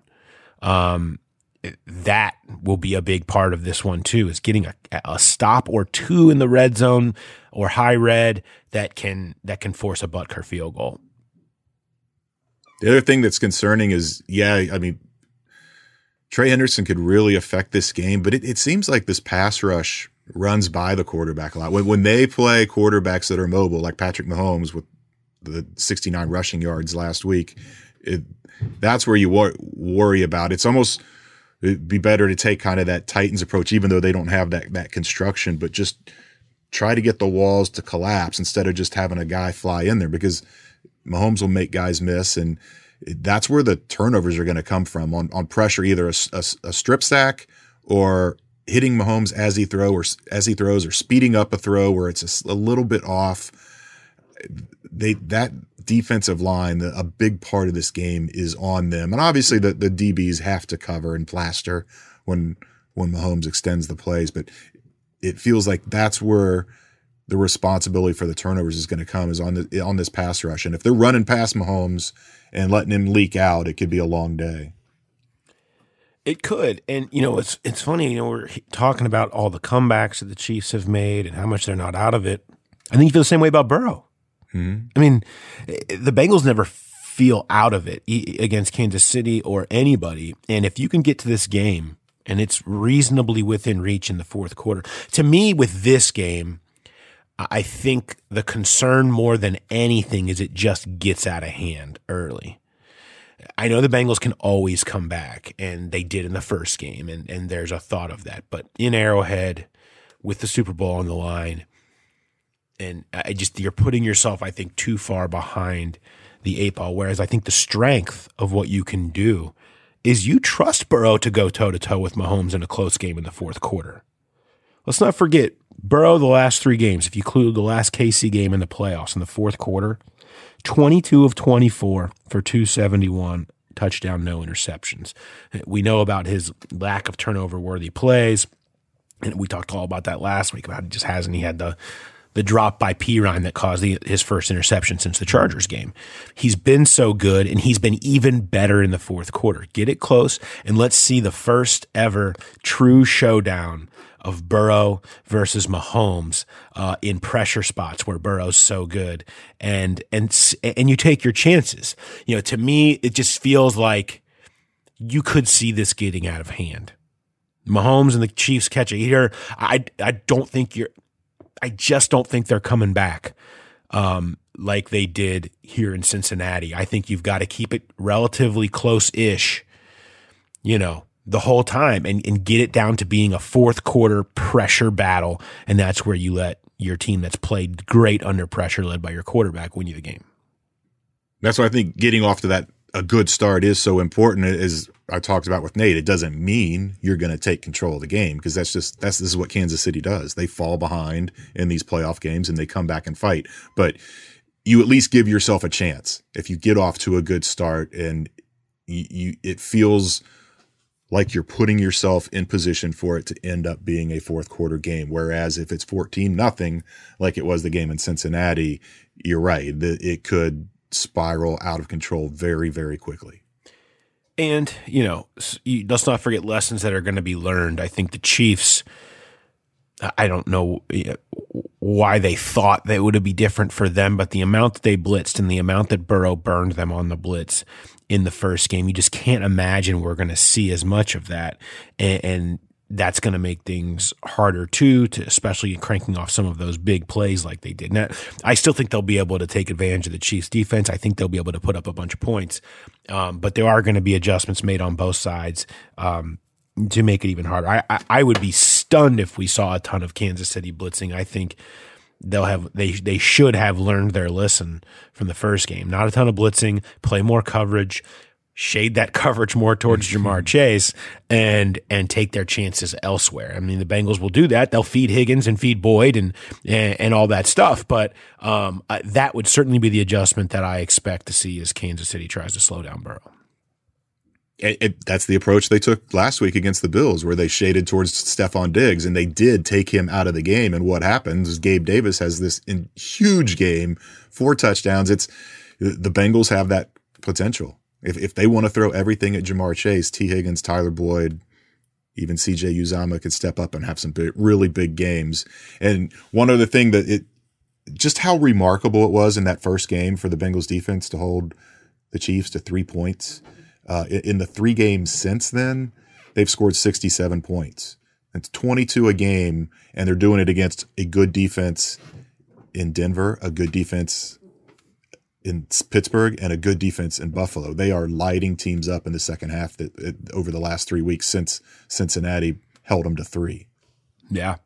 Speaker 3: That will be a big part of this one too, is getting a stop or two in the red zone or high red that can force a Butker field goal.
Speaker 4: The other thing that's concerning is, I mean, Trey Henderson could really affect this game, but it seems like this pass rush runs by the quarterback a lot. When they play quarterbacks that are mobile, like Patrick Mahomes with the 69 rushing yards last week, that's where you worry about. It's almost, it'd be better to take kind of that Titans approach, even though they don't have that construction, but just try to get the walls to collapse instead of just having a guy fly in there, because Mahomes will make guys miss, and that's where the turnovers are going to come from on pressure, either a strip sack or hitting Mahomes as he throws, or speeding up a throw where it's a little bit off. That defensive line, a big part of this game is on them, and obviously the DBs have to cover and plaster when Mahomes extends the plays, but it feels like that's where the responsibility for the turnovers is going to come, is on this pass rush. And if they're running past Mahomes and letting him leak out, it could be a long day.
Speaker 3: It could. And, it's funny, we're talking about all the comebacks that the Chiefs have made and how much they're not out of it. I think you feel the same way about Burrow. Mm-hmm. I mean, the Bengals never feel out of it against Kansas City or anybody. And if you can get to this game and it's reasonably within reach in the fourth quarter, to me with this game, I think the concern more than anything is it just gets out of hand early. I know the Bengals can always come back, and they did in the first game, and there's a thought of that. But in Arrowhead, with the Super Bowl on the line, and you're putting yourself, I think, too far behind the eight ball, whereas I think the strength of what you can do is you trust Burrow to go toe-to-toe with Mahomes in a close game in the fourth quarter. Let's not forget, Burrow, the last 3 games, if you include the last KC game in the playoffs in the fourth quarter, 22 of 24 for 271, touchdown, no interceptions. We know about his lack of turnover-worthy plays, and we talked all about that last week, about he had the drop by Pirine that caused his first interception since the Chargers game. He's been so good, and he's been even better in the fourth quarter. Get it close, and let's see the first ever true showdown of Burrow versus Mahomes in pressure spots where Burrow's so good, and you take your chances. To me, it just feels like you could see this getting out of hand. Mahomes and the Chiefs catch a heater. I just don't think they're coming back like they did here in Cincinnati. I think you've got to keep it relatively close-ish, the whole time and get it down to being a fourth quarter pressure battle. And that's where you let your team that's played great under pressure, led by your quarterback, win you the game.
Speaker 4: That's why I think getting off to a good start is so important. As I talked about with Nate, it doesn't mean you're going to take control of the game, because this is what Kansas City does. They fall behind in these playoff games and they come back and fight. But you at least give yourself a chance. If you get off to a good start and it feels like you're putting yourself in position for it to end up being a fourth quarter game. Whereas if it's 14-0, like it was the game in Cincinnati, you're right. It could spiral out of control very, very quickly.
Speaker 3: And, let's not forget lessons that are going to be learned. I think the Chiefs, I don't know why they thought that it would be different for them, but the amount that they blitzed and the amount that Burrow burned them on the blitz in the first game, you just can't imagine we're going to see as much of that. And that's going to make things harder too, especially cranking off some of those big plays like they did. Now, I still think they'll be able to take advantage of the Chiefs defense. I think they'll be able to put up a bunch of points. But there are going to be adjustments made on both sides to make it even harder. I would be stunned if we saw a ton of Kansas City blitzing. I think they should have learned their lesson from the first game. Not a ton of blitzing, play more coverage, shade that coverage more towards Jamar Chase, and take their chances elsewhere. I mean, the Bengals will do that. They'll feed Higgins and feed Boyd and all that stuff. But that would certainly be the adjustment that I expect to see as Kansas City tries to slow down Burrow.
Speaker 4: That's the approach they took last week against the Bills, where they shaded towards Stephon Diggs, and they did take him out of the game. And what happens is Gabe Davis has this huge game, 4 touchdowns. The Bengals have that potential. If they want to throw everything at Jamar Chase, T. Higgins, Tyler Boyd, even CJ Uzomah could step up and have some really big games. And one other thing just how remarkable it was in that first game for the Bengals defense to hold the Chiefs to 3 points. In the 3 games since then, they've scored 67 points. It's 22 a game, and they're doing it against a good defense in Denver, a good defense in Pittsburgh, and a good defense in Buffalo. They are lighting teams up in the second half over the last 3 weeks since Cincinnati held them to 3.
Speaker 3: Yeah.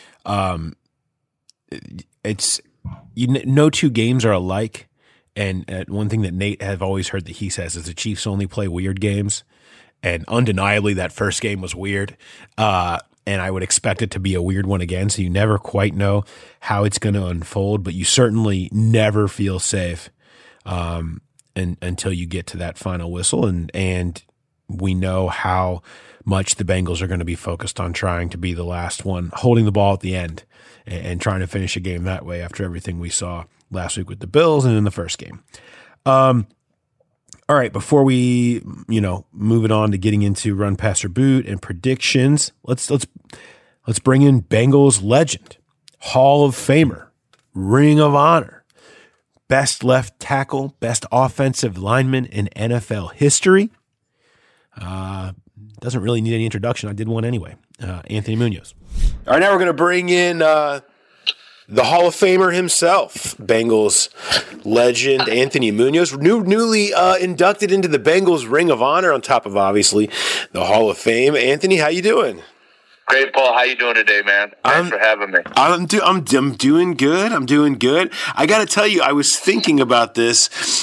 Speaker 3: No 2 games are alike. And one thing that Nate have always heard that he says is the Chiefs only play weird games. And undeniably, that first game was weird. And I would expect it to be a weird one again. So you never quite know how it's going to unfold, but you certainly never feel safe until you get to that final whistle. And we know how much the Bengals are going to be focused on trying to be the last one, holding the ball at the end and trying to finish a game that way after everything we saw last week with the Bills and in the first game. All right, before we, move it on to getting into Run Pass or Boot and predictions, let's bring in Bengals legend, Hall of Famer, Ring of Honor, best left tackle, best offensive lineman in NFL history. Doesn't really need any introduction. I did one anyway. Anthony Munoz. All right, now we're going to bring in the Hall of Famer himself, Bengals legend Anthony Munoz, newly inducted into the Bengals Ring of Honor on top of, obviously, the Hall of Fame. Anthony, how you doing?
Speaker 8: Great, Paul. How you doing today, man? Thanks for having me.
Speaker 3: I'm doing good. I'm doing good. I got to tell you, I was thinking about this.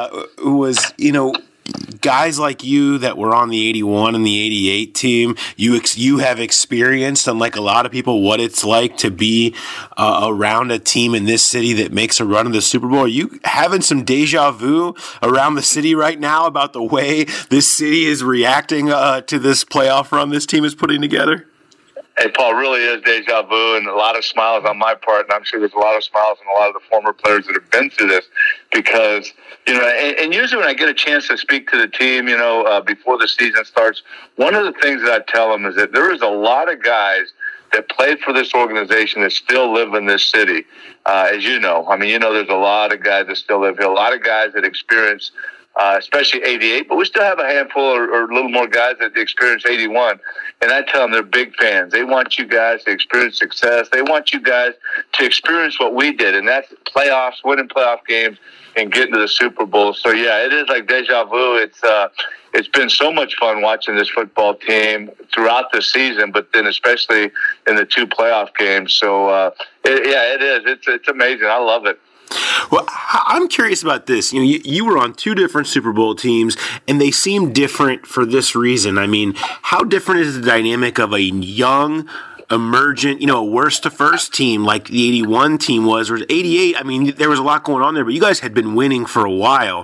Speaker 3: Guys like you that were on the 81 and the 88 team, you have experienced, unlike a lot of people, what it's like to be around a team in this city that makes a run of the Super Bowl. Are you having some deja vu around the city right now about the way this city is reacting to this playoff run this team is putting together?
Speaker 8: Hey, Paul, really is deja vu, and a lot of smiles on my part, and I'm sure there's a lot of smiles on a lot of the former players that have been through this, because, and usually when I get a chance to speak to the team, before the season starts, one of the things that I tell them is that there is a lot of guys that played for this organization that still live in this city. As you know, there's a lot of guys that still live here, a lot of guys that experience especially 88, but we still have a handful or a little more guys that experience 81. And I tell them they're big fans. They want you guys to experience success. They want you guys to experience what we did, and that's playoffs, winning playoff games, and getting to the Super Bowl. So, yeah, it is like deja vu. It's been so much fun watching this football team throughout the season, but then especially in the 2 playoff games. So, it is. It's amazing. I love it.
Speaker 3: Well, I'm curious about this. You were on 2 different Super Bowl teams, and they seem different for this reason. How different is the dynamic of a young, emergent, worst to first team like the 81 team was, or 88? There was a lot going on there, but you guys had been winning for a while,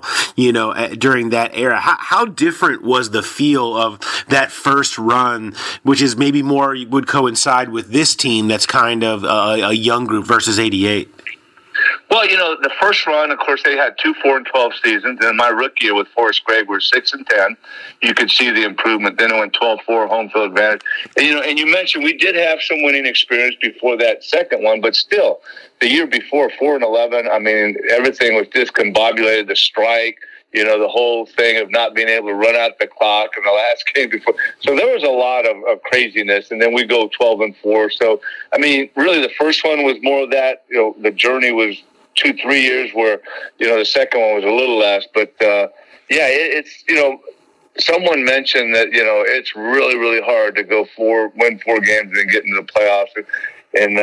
Speaker 3: during that era. How different was the feel of that first run, which is maybe more would coincide with this team that's kind of a young group versus 88?
Speaker 8: Well, the first run, of course, they had 2 4-12 seasons. And my rookie year with Forrest Gregg, we were 6-10. You could see the improvement. Then it went 12-4, home field advantage. And you mentioned we did have some winning experience before that second one, but still, the year before, 4-11, everything was discombobulated. The strike, the whole thing of not being able to run out the clock in the last game before. So there was a lot of craziness, and then we go 12-4. So, really the first one was more of that. The journey was 2-3 years where, the second one was a little less. But, it's, someone mentioned that, it's really, really hard to win 4 games and get into the playoffs. And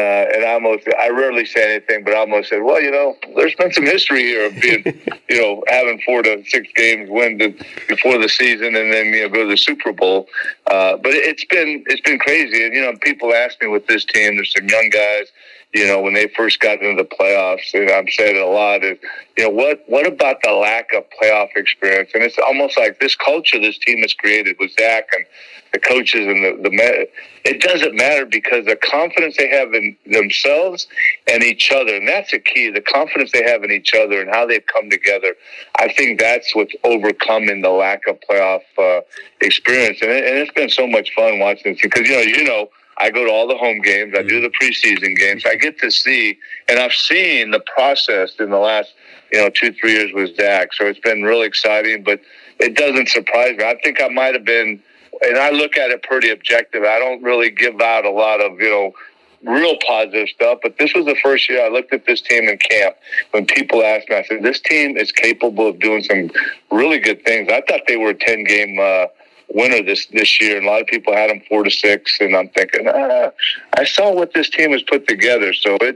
Speaker 8: I rarely say anything, but I almost said, well, there's been some history here of being, having 4 to 6 games win before the season and then, go to the Super Bowl. But it's been crazy. And, people ask me with this team, there's some young guys, when they first got into the playoffs, and I'm saying it a lot, is, what about the lack of playoff experience? And it's almost like this culture this team has created with Zach and the coaches and it doesn't matter, because the confidence they have in themselves and each other, and that's the key, the confidence they have in each other and how they've come together. I think that's what's overcoming the lack of playoff experience. And it's been so much fun watching this, because, I go to all the home games. I do the preseason games. I get to see, and I've seen the process in the last, 2-3 years with Zach. So it's been really exciting, but it doesn't surprise me. I think I might have been, and I look at it pretty objective. I don't really give out a lot of, real positive stuff, but this was the first year I looked at this team in camp. When people asked me, I said, this team is capable of doing some really good things. I thought they were a 10-game winner this year, and a lot of people had them 4-6, and I'm thinking, I saw what this team has put together. So it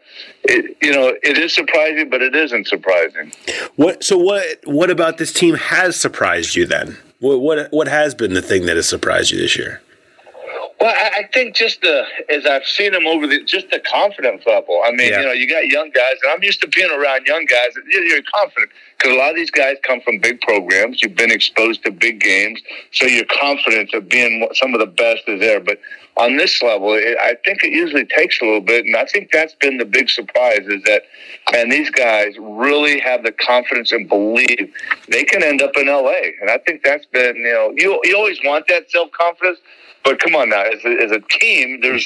Speaker 8: is surprising, but it isn't surprising.
Speaker 3: What about this team has surprised you then? What has been the thing that has surprised you this year?
Speaker 8: Well, I think just as I've seen them over just the confidence level. I mean, you got young guys, and I'm used to being around young guys. You're confident because a lot of these guys come from big programs. You've been exposed to big games, so your confidence of being some of the best is there. But on this level, I think it usually takes a little bit, and I think that's been the big surprise is that, man, these guys really have the confidence and believe they can end up in L.A., and I think that's been, you always want that self-confidence. But come on now, as a team, there's,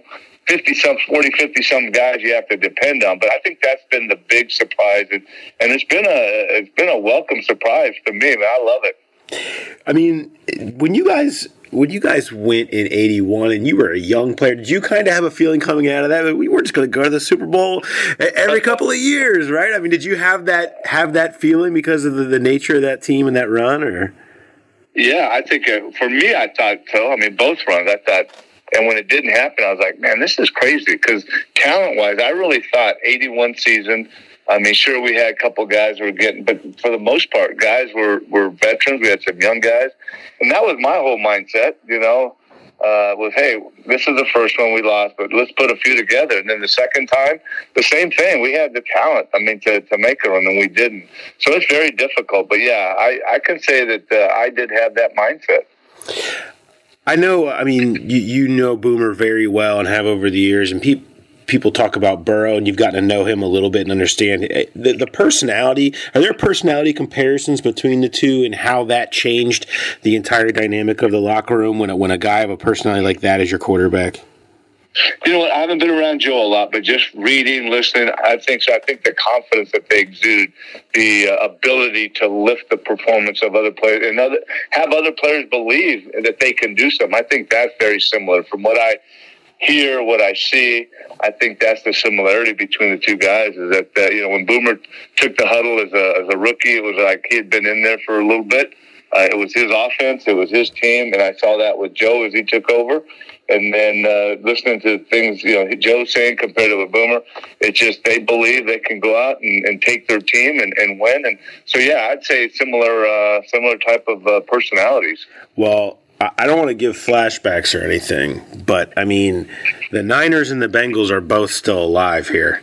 Speaker 8: 50-some guys you have to depend on. But I think that's been the big surprise. And it's been a welcome surprise to me, man. I love it.
Speaker 3: I mean, when you guys went in 81 and you were a young player, did you kind of have a feeling coming out of that we were just going to go to the Super Bowl every couple of years, right? I mean, did you have that feeling because of the nature of that team and that run, or?
Speaker 8: Yeah, I think for me, I thought so. I mean, both runs, I thought. And when it didn't happen, I was like, man, this is crazy. Because talent-wise, I really thought 81 season, I mean, sure, we had a couple guys who were getting, but for the most part, guys were veterans. We had some young guys. And that was my whole mindset, was, hey, this is the first one we lost, but let's put a few together. And then the second time, the same thing. We had the talent, to make a run, and we didn't. So it's very difficult. But, yeah, I can say that I did have that mindset.
Speaker 3: I know, you know Boomer very well and have over the years, and people talk about Burrow, and you've gotten to know him a little bit and understand the personality. Are there personality comparisons between the two and how that changed the entire dynamic of the locker room when a guy of a personality like that is your quarterback?
Speaker 8: You know what? I haven't been around Joe a lot, but just reading, listening, I think so. I think the confidence that they exude, the ability to lift the performance of other players and have other players believe that they can do something. I think that's very similar. From what I hear, what I see, I think that's the similarity between the two guys. Is that when Boomer took the huddle as a rookie, it was like he had been in there for a little bit. It was his offense, it was his team, and I saw that with Joe as he took over. And then listening to things, Joe's saying compared to a Boomer, it's just they believe they can go out and take their team and win. And so, yeah, I'd say similar type of personalities.
Speaker 3: Well, I don't want to give flashbacks or anything, but, the Niners and the Bengals are both still alive here.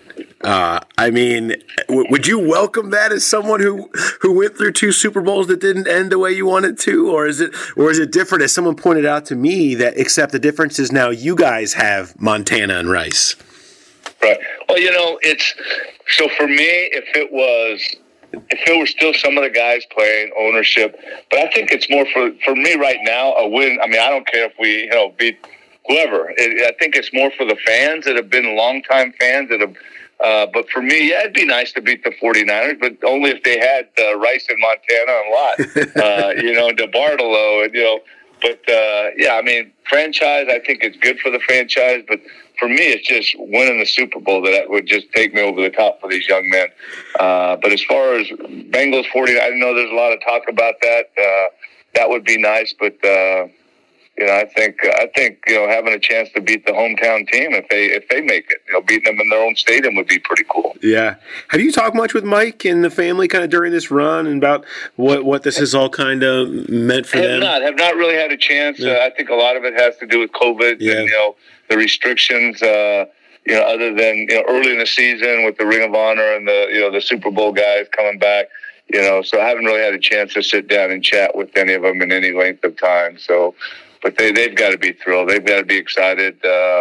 Speaker 3: Would you welcome that as someone who went through 2 Super Bowls that didn't end the way you wanted to, or is it different? As someone pointed out to me, that except the difference is now you guys have Montana and Rice.
Speaker 8: Right. Well, it's so for me. If it were still some of the guys playing ownership, but I think it's more for me right now a win. I don't care if we beat whoever. I think it's more for the fans that have been longtime fans that have. But for me, yeah, it'd be nice to beat the 49ers, but only if they had Rice and Montana and Lott, DeBartolo, and, But, franchise, I think it's good for the franchise, but for me, it's just winning the Super Bowl that would just take me over the top for these young men. But as far as Bengals 49, I know there's a lot of talk about that. That would be nice, but I think having a chance to beat the hometown team if they make it, beating them in their own stadium would be pretty cool.
Speaker 3: Yeah. Have you talked much with Mike and the family kind of during this run and about what this has all kind of meant for them?
Speaker 8: Have not really had a chance.
Speaker 3: Yeah.
Speaker 8: I think a lot of it has to do with COVID and the restrictions. Other than early in the season with the Ring of Honor and the Super Bowl guys coming back. So I haven't really had a chance to sit down and chat with any of them in any length of time. So. But they've got to be thrilled. They've got to be excited.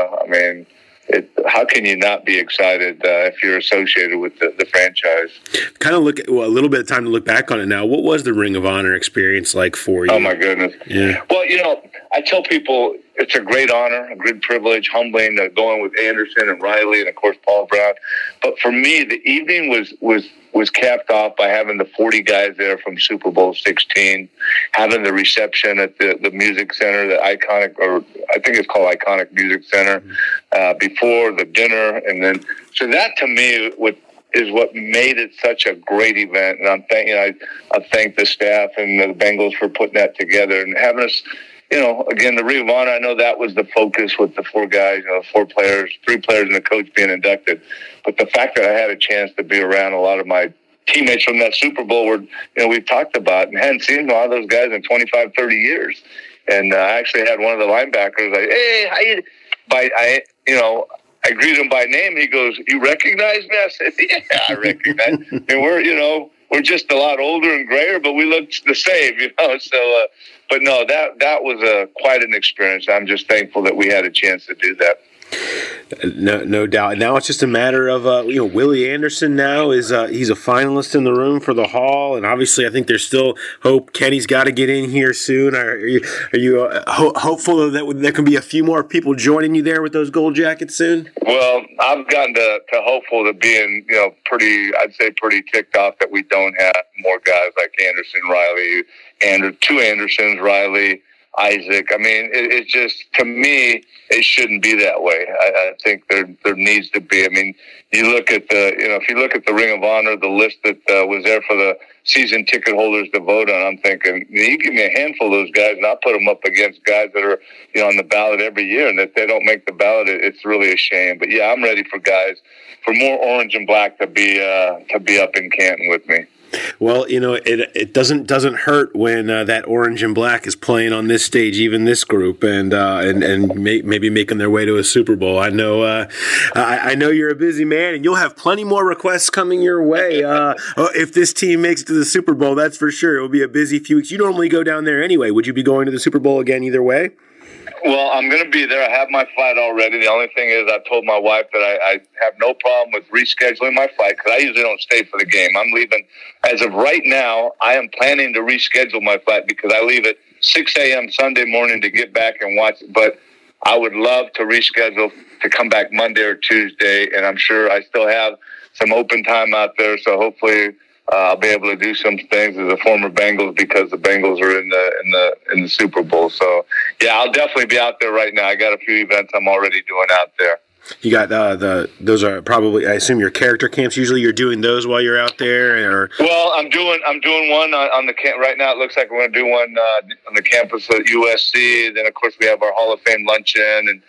Speaker 8: How can you not be excited if you're associated with the franchise?
Speaker 3: Kind of a little bit of time to look back on it now. What was the Ring of Honor experience like for you?
Speaker 8: Oh, my goodness.
Speaker 3: Yeah.
Speaker 8: Well, I tell people it's a great honor, a great privilege, humbling, going with Anderson and Riley and, of course, Paul Brown. But for me, the evening was capped off by having the 40 guys there from Super Bowl 16, having the reception at the Music Center, the iconic, or I think it's called Iconic Music Center, before the dinner. And then, so that to me is what made it such a great event. And I thank the staff and the Bengals for putting that together and having us, again, the Ring of Honor, I know that was the focus with the 4 guys, 4 players, 3 players and the coach being inducted. But the fact that I had a chance to be around a lot of my teammates from that Super Bowl where, we've talked about and hadn't seen a lot of those guys in 25, 30 years. And I actually had one of the linebackers like, "Hey, how you?" I greeted him by name. He goes, "You recognize me?" I said, "Yeah, I recognize." And we're just a lot older and grayer, but we look the same, So, but no, that was quite an experience. I'm just thankful that we had a chance to do that.
Speaker 3: No doubt. Now it's just a matter of Willie Anderson. Now he's a finalist in the room for the Hall, and obviously I think there's still hope. Kenny's got to get in here soon. Are you hopeful that there can be a few more people joining you there with those gold jackets soon?
Speaker 8: Well, I've gotten to hopeful to being pretty ticked off that we don't have more guys like Anderson, Riley, two Andersons, Riley, Isaac. I mean, it's just, to me, it shouldn't be that way. I think there needs to be. I mean, you look at if you look at the Ring of Honor, the list that was there for the season ticket holders to vote on, I'm thinking, you give me a handful of those guys, and I'll put them up against guys that are on the ballot every year, and if they don't make the ballot, it's really a shame. But yeah, I'm ready for more orange and black to be up in Canton with me.
Speaker 3: Well, it doesn't hurt when that orange and black is playing on this stage, even this group, and maybe making their way to a Super Bowl. I know you're a busy man, and you'll have plenty more requests coming your way. If this team makes it to the Super Bowl, that's for sure. It will be a busy few weeks. You normally go down there anyway. Would you be going to the Super Bowl again either way?
Speaker 8: Well, I'm going to be there. I have my flight already. The only thing is I told my wife that I have no problem with rescheduling my flight because I usually don't stay for the game. I'm leaving. As of right now, I am planning to reschedule my flight because I leave at 6 a.m. Sunday morning to get back and watch it. But I would love to reschedule to come back Monday or Tuesday, and I'm sure I still have some open time out there, so hopefully I'll be able to do some things as a former Bengals because the Bengals are in the Super Bowl. So yeah, I'll definitely be out there right now. I got a few events I'm already doing out there.
Speaker 3: You got those are probably, I assume, your character camps. Usually you're doing those while you're out there, or?
Speaker 8: Well, I'm doing one on the camp right now. It looks like we're going to do one on the campus at USC. Then of course we have our Hall of Fame luncheon, and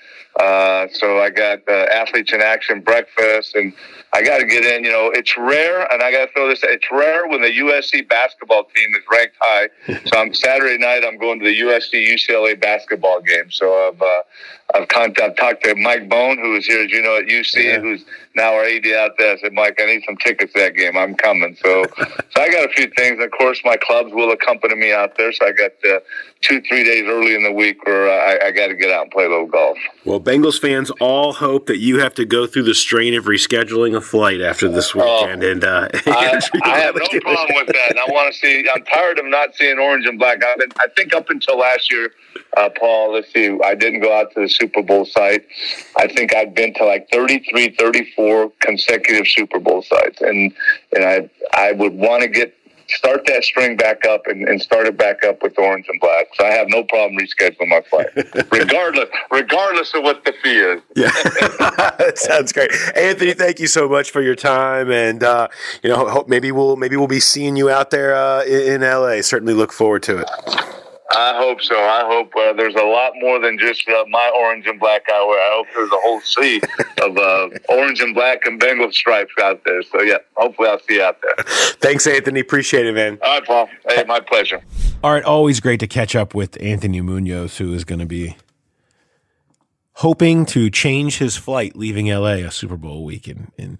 Speaker 8: so I got Athletes in Action breakfast, and I got to get in. It's rare, and I got to throw this. It's rare when the USC basketball team is ranked high. So on Saturday night, I'm going to the USC UCLA basketball game. So I've talked to Mike Bone, who is here, as you know, at UC, who's now our AD out there. I said, Mike, I need some tickets to that game. I'm coming. So I got a few things. Of course, my clubs will accompany me out there. So I got 2-3 days early in the week where I got to get out and play a little golf.
Speaker 3: Well, Bengals fans all hope that you have to go through the strain of rescheduling a flight after this weekend.
Speaker 8: I have no problem with that. And I want to see. I'm tired of not seeing orange and black. I think up until last year, Paul, let's see, I didn't go out to the Super Bowl site. I think I've been to like 33, 34 consecutive Super Bowl sites. And I would want to start that string back up and start it back up with orange and black. So I have no problem rescheduling my flight, regardless of what the fee is.
Speaker 3: Yeah, sounds great, Anthony. Thank you so much for your time, and hope maybe we'll be seeing you out there in LA. Certainly look forward to it.
Speaker 8: I hope so. I hope there's a lot more than just my orange and black I wear. I hope there's a whole sea of orange and black and Bengal stripes out there. So, yeah, hopefully I'll see you out there.
Speaker 3: Thanks, Anthony. Appreciate it, man.
Speaker 8: All right, Paul. Hey, my pleasure.
Speaker 3: All right, always great to catch up with Anthony Munoz, who is going to be hoping to change his flight leaving L.A. a Super Bowl week.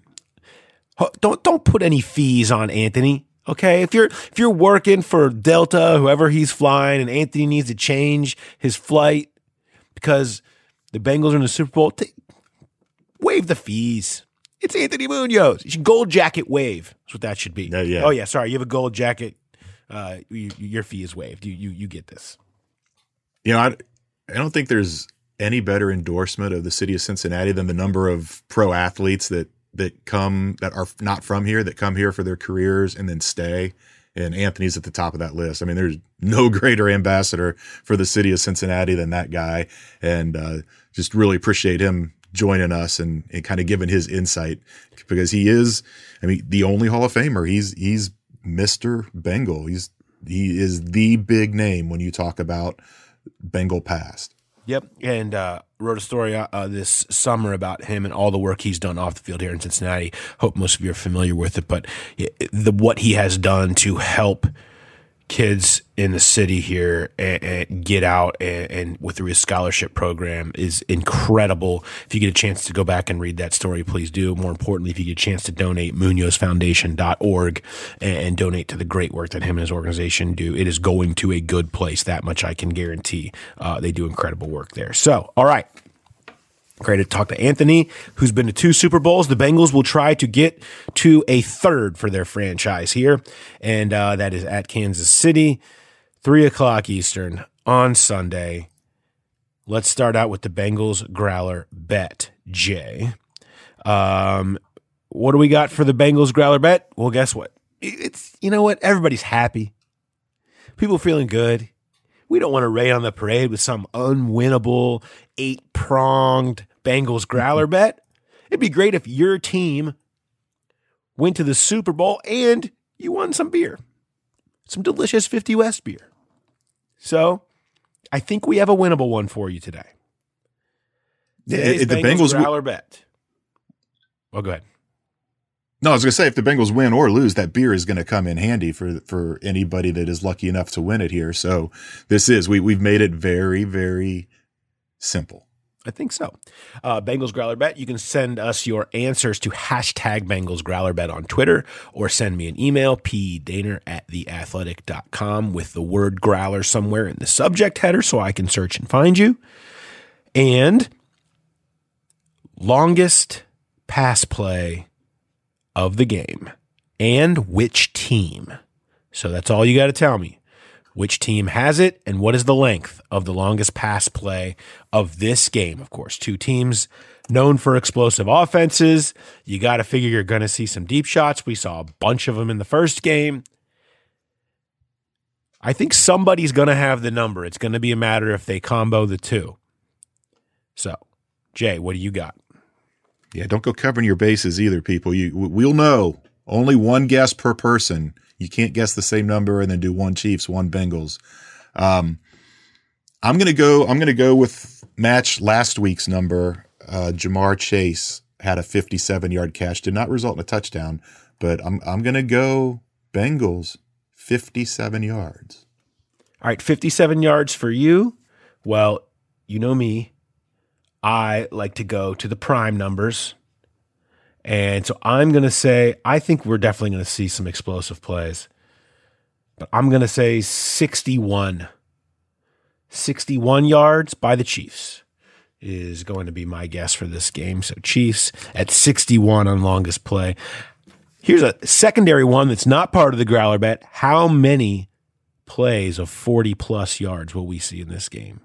Speaker 3: Don't put any fees on Anthony. Okay, if you're working for Delta, whoever he's flying, and Anthony needs to change his flight because the Bengals are in the Super Bowl, waive the fees. It's Anthony Munoz. You should gold jacket waive. That's what that should be.
Speaker 4: Yeah.
Speaker 3: Oh yeah, sorry, you have a gold jacket. Your fee is waived. You get this.
Speaker 4: I don't think there's any better endorsement of the city of Cincinnati than the number of pro athletes that are not from here, that come here for their careers and then stay. And Anthony's at the top of that list. I mean, there's no greater ambassador for the city of Cincinnati than that guy. And just really appreciate him joining us and kind of giving his insight, because he is, the only Hall of Famer. He's Mr. Bengal. He is the big name when you talk about Bengal past.
Speaker 3: Yep, and wrote a story this summer about him and all the work he's done off the field here in Cincinnati. Hope most of you are familiar with it, but what he has done to help kids in the city here and get out and with the scholarship program is incredible. If you get a chance to go back and read that story, please do. More importantly, if you get a chance to donate, MunozFoundation.org and donate to the great work that him and his organization do. It is going to a good place. That much I can guarantee. They do incredible work there. So, all right. Great to talk to Anthony, who's been to 2 Super Bowls. The Bengals will try to get to a 3rd for their franchise here, and that is at Kansas City, 3:00 Eastern on Sunday. Let's start out with the Bengals Growler bet, Jay. What do we got for the Bengals Growler bet? Well, guess what? It's, you know what? Everybody's happy. People feeling good. We don't want to rain on the parade with some unwinnable 8-pronged Bengals Growler bet. It'd be great if your team went to the Super Bowl and you won some beer, some delicious 50 West beer. So I think we have a winnable one for you today. The Bengals Growler bet. Well, go ahead.
Speaker 4: No, I was going to say, if the Bengals win or lose, that beer is going to come in handy for anybody that is lucky enough to win it here. So we've made it very, very simple.
Speaker 3: I think so. Bengals Growler Bet. You can send us your answers to #Bengals Growler Bet on Twitter, or send me an email, pdaner@theathletic.com, with the word growler somewhere in the subject header so I can search and find you. And longest pass play of the game and which team. So that's all you got to tell me. Which team has it and what is the length of the longest pass play of this game? Of course, 2 teams known for explosive offenses. You got to figure you're going to see some deep shots. We saw a bunch of them in the first game. I think somebody's going to have the number. It's going to be a matter if they combo the 2. So, Jay, what do you got?
Speaker 4: Yeah, don't go covering your bases either, people. We'll know. Only one guess per person. You can't guess the same number and then do 1 Chiefs, 1 Bengals. I'm gonna go with match last week's number. Jamar Chase had a 57-yard catch, did not result in a touchdown, but I'm gonna go Bengals 57 yards.
Speaker 3: All right, 57 yards for you. Well, you know me. I like to go to the prime numbers. And so I'm going to say, I think we're definitely going to see some explosive plays. But I'm going to say 61. 61 yards by the Chiefs is going to be my guess for this game. So Chiefs at 61 on longest play. Here's a secondary one that's not part of the Growler bet. How many plays of 40-plus yards will we see in this game?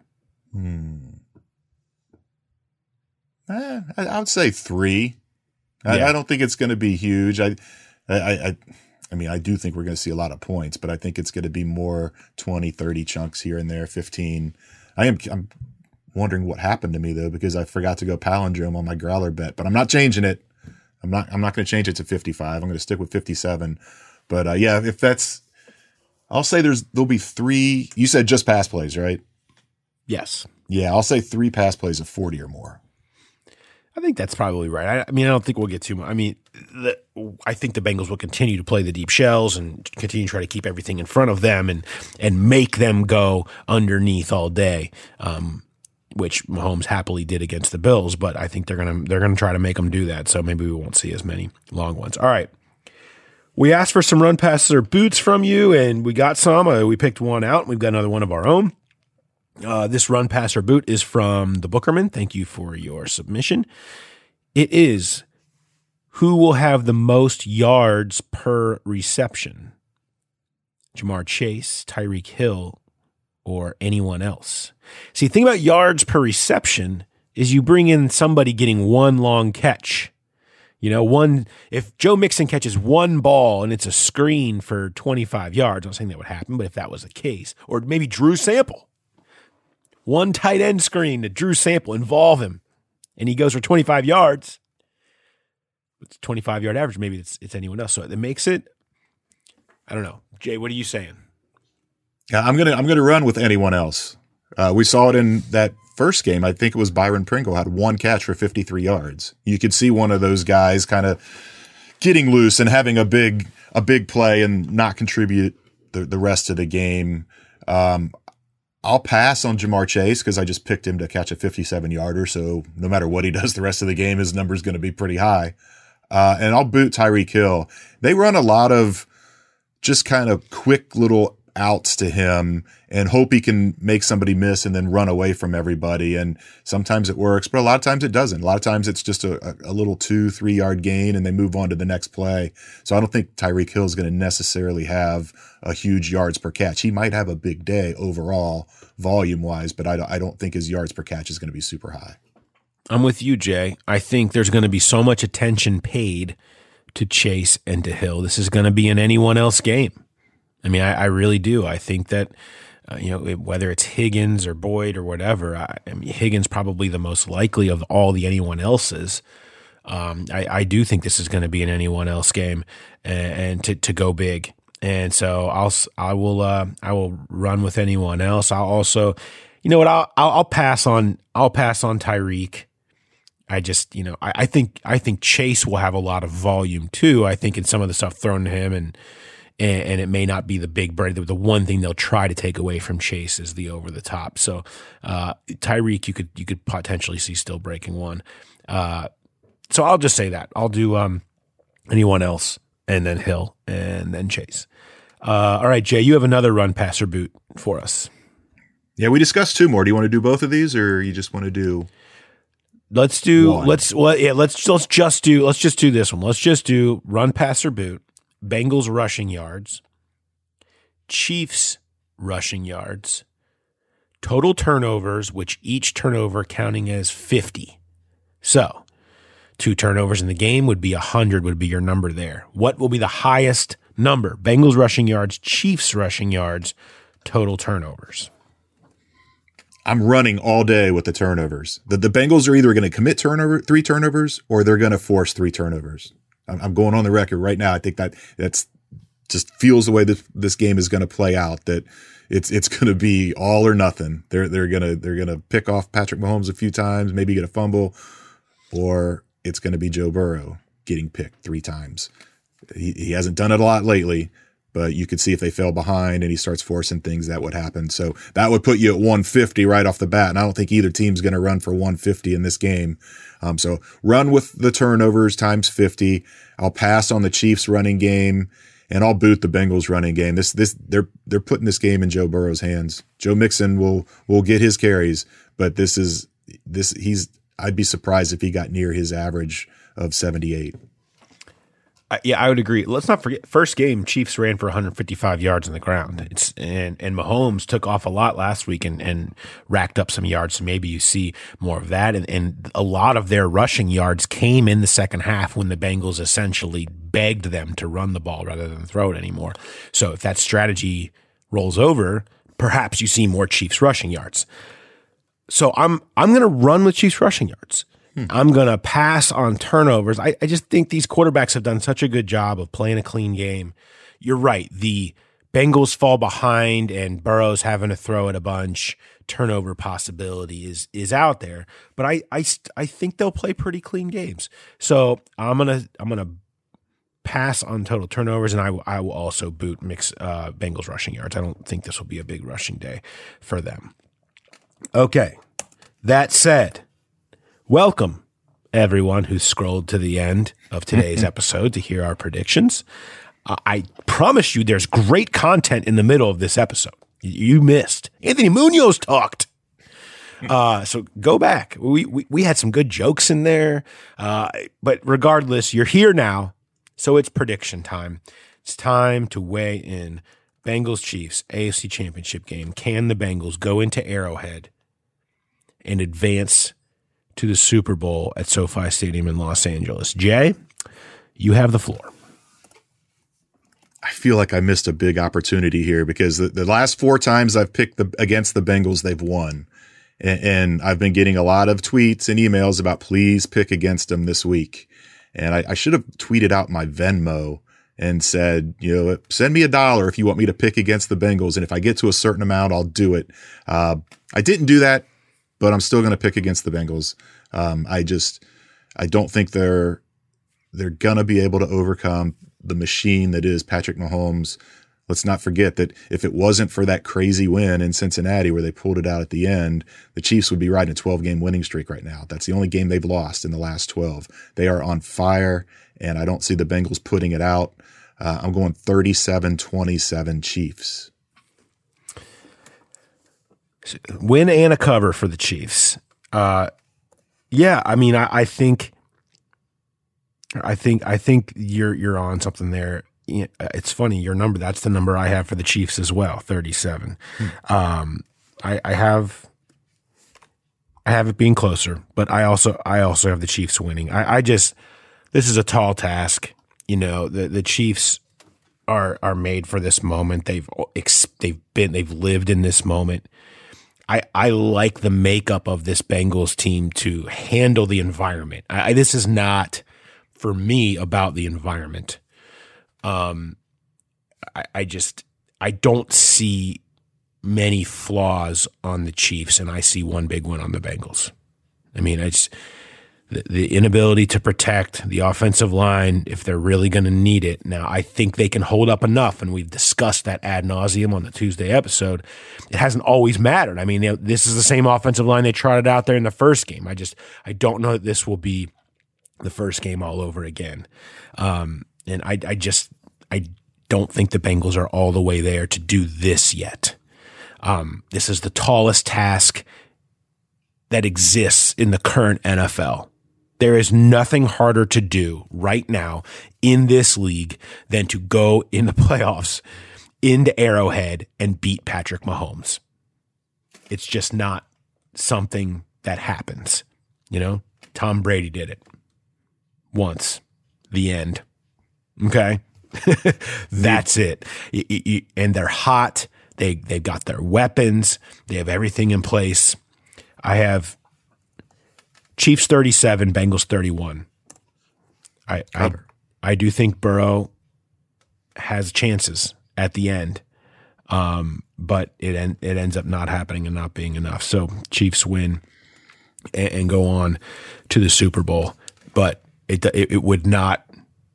Speaker 4: I would say 3.
Speaker 3: Yeah.
Speaker 4: I don't think it's going to be huge. I mean, I do think we're going to see a lot of points, but I think it's going to be more 20, 30 chunks here and there, 15. I'm wondering what happened to me though, because I forgot to go palindrome on my Growler bet, but I'm not changing it. I'm not going to change it to 55. I'm going to stick with 57. But yeah, if that's, I'll say there'll be 3. You said just pass plays, right?
Speaker 3: Yes.
Speaker 4: Yeah, I'll say 3 pass plays of 40 or more.
Speaker 3: I think that's probably right. I mean, I don't think we'll get too much. I mean, I think the Bengals will continue to play the deep shells and continue to try to keep everything in front of them and make them go underneath all day, which Mahomes happily did against the Bills. But I think they're gonna try to make them do that. So maybe we won't see as many long ones. All right. We asked for some run passes or boots from you, and we got some. We picked one out. We've got another one of our own. This run pass or boot is from the Bookerman. Thank you for your submission. It is, who will have the most yards per reception? Jamar Chase, Tyreek Hill, or anyone else? See, the thing about yards per reception is you bring in somebody getting one long catch. You know, if Joe Mixon catches one ball and it's a screen for 25 yards, I'm not saying that would happen, but if that was the case, or maybe Drew Sample. One tight end screen to Drew Sample, involve him, and he goes for 25 yards. It's 25-yard average. Maybe it's anyone else. So it makes it, I don't know. Jay, what are you saying?
Speaker 4: Yeah, I'm gonna run with anyone else. We saw it in that first game. I think it was Byron Pringle had 1 catch for 53 yards. You could see one of those guys kind of getting loose and having a big play and not contribute the rest of the game. I'll pass on Jamar Chase because I just picked him to catch a 57-yarder. So no matter what he does the rest of the game, his number is going to be pretty high. And I'll boot Tyreek Hill. They run a lot of just kind of quick little outs to him and hope he can make somebody miss and then run away from everybody. And sometimes it works, but a lot of times it doesn't. A lot of times it's just a little 2-3 yard gain and they move on to the next play. So I don't think Tyreek Hill is going to necessarily have a huge yards per catch. He might have a big day overall volume wise, but I don't think his yards per catch is going to be super high.
Speaker 3: I'm with you, Jay. I think there's going to be so much attention paid to Chase and to Hill. This is going to be an anyone else game. I mean, I really do. I think that, whether it's Higgins or Boyd or whatever, I mean, Higgins probably the most likely of all the anyone else's. I do think this is going to be an anyone else game and to go big. And so I will run with anyone else. I'll also, I'll pass on Tyreek. I just, I think Chase will have a lot of volume too. I think in some of the stuff thrown to him and it may not be the big bread. The one thing they'll try to take away from Chase is the over the top. So Tyreek, you could potentially see still breaking one. So I'll just say that I'll do anyone else and then Hill and then Chase. All right, Jay, you have another run, pass, or boot for us.
Speaker 4: Yeah, we discussed two more. Do you want to do both of these, or you just want to do?
Speaker 3: Let's just do this one. Let's just do run, pass, or boot. Bengals rushing yards, Chiefs rushing yards, total turnovers, which each turnover counting as 50. So 2 turnovers in the game would be 100 would be your number there. What will be the highest number? Bengals rushing yards, Chiefs rushing yards, total turnovers.
Speaker 4: I'm running all day with the turnovers. The Bengals are either going to commit 3 turnovers or they're going to force 3 turnovers. I'm going on the record right now. I think that's just feels the way this game is going to play out. That it's going to be all or nothing. They're gonna pick off Patrick Mahomes a few times, maybe get a fumble, or it's going to be Joe Burrow getting picked 3 times. He hasn't done it a lot lately, but you could see if they fell behind and he starts forcing things, that would happen. So that would put you at 150 right off the bat. And I don't think either team's going to run for 150 in this game. So run with the turnovers times 50. I'll pass on the Chiefs running game and I'll boot the Bengals running game. They're putting this game in Joe Burrow's hands. Joe Mixon will get his carries, but I'd be surprised if he got near his average of 78.
Speaker 3: Yeah, I would agree. Let's not forget, first game, Chiefs ran for 155 yards on the ground. And Mahomes took off a lot last week and racked up some yards. So maybe you see more of that. And a lot of their rushing yards came in the second half when the Bengals essentially begged them to run the ball rather than throw it anymore. So if that strategy rolls over, perhaps you see more Chiefs rushing yards. So I'm going to run with Chiefs rushing yards. I'm going to pass on turnovers. I just think these quarterbacks have done such a good job of playing a clean game. You're right. The Bengals fall behind and Burrow's having to throw it a bunch. Turnover possibility is out there, but I think they'll play pretty clean games. So I'm gonna pass on total turnovers, and I will also boot Bengals rushing yards. I don't think this will be a big rushing day for them. Okay, that said. Welcome, everyone who scrolled to the end of today's episode to hear our predictions. I promise you there's great content in the middle of this episode. You missed. Anthony Munoz talked. So go back. We had some good jokes in there. But regardless, you're here now, so it's prediction time. It's time to weigh in Bengals-Chiefs AFC Championship game. Can the Bengals go into Arrowhead and advance to the Super Bowl at SoFi Stadium in Los Angeles? Jay, you have the floor.
Speaker 4: I feel like I missed a big opportunity here because the last 4 times I've picked against the Bengals, they've won. And I've been getting a lot of tweets and emails about please pick against them this week. And I should have tweeted out my Venmo and said, send me $1 if you want me to pick against the Bengals. And if I get to a certain amount, I'll do it. I didn't do that, but I'm still going to pick against the Bengals. I don't think they're going to be able to overcome the machine that is Patrick Mahomes. let's not forget that if it wasn't for that crazy win in Cincinnati where they pulled it out at the end, the Chiefs would be riding a 12-game winning streak right now. That's the only game they've lost in the last 12. They are on fire, and I don't see the Bengals putting it out. I'm going 37-27 Chiefs.
Speaker 3: Win and a cover for the Chiefs. Yeah, I mean, I think you're on something there. It's funny, your number, that's the number I have for the Chiefs as well, 37. I have it being closer, but I also have the Chiefs winning. This is a tall task. You know, the Chiefs are made for this moment. They've lived in this moment. I like the makeup of this Bengals team to handle the environment. This is not, for me, about the environment. I don't see many flaws on the Chiefs, and I see one big one on the Bengals. I mean, the inability to protect the offensive line if they're really going to need it. Now, I think they can hold up enough, and we've discussed that ad nauseum on the Tuesday episode. It hasn't always mattered. I mean, this is the same offensive line they trotted out there in the first game. I don't know that this will be the first game all over again. And I don't think the Bengals are all the way there to do this yet. This is the tallest task that exists in the current NFL. There is nothing harder to do right now in this league than to go in the playoffs into Arrowhead and beat Patrick Mahomes. It's just not something that happens. You know, Tom Brady did it once. The end. Okay. That's it. And they're hot. They've got their weapons. They have everything in place. I have Chiefs 37, Bengals 31. I do think Burrow has chances at the end, but it ends up not happening and not being enough. So Chiefs win and go on to the Super Bowl. But it would not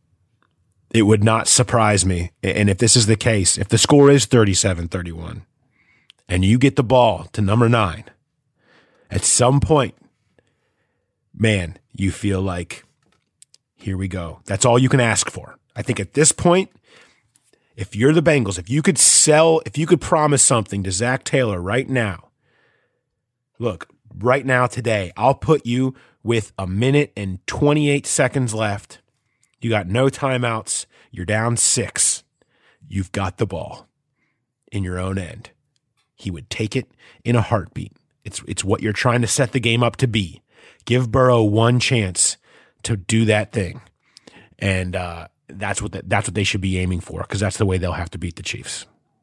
Speaker 3: surprise me. And if this is the case, if the score is 37-31, and you get the ball to number 9, at some point, man, you feel like, here we go. That's all you can ask for. I think at this point, if you're the Bengals, if you could promise something to Zach Taylor right now, look, right now today, I'll put you with 1 minute and 28 seconds left. You got no timeouts. You're down 6. You've got the ball in your own end. He would take it in a heartbeat. It's what you're trying to set the game up to be. Give Burrow one chance to do that thing, and that's what they should be aiming for, because that's the way they'll have to beat the Chiefs.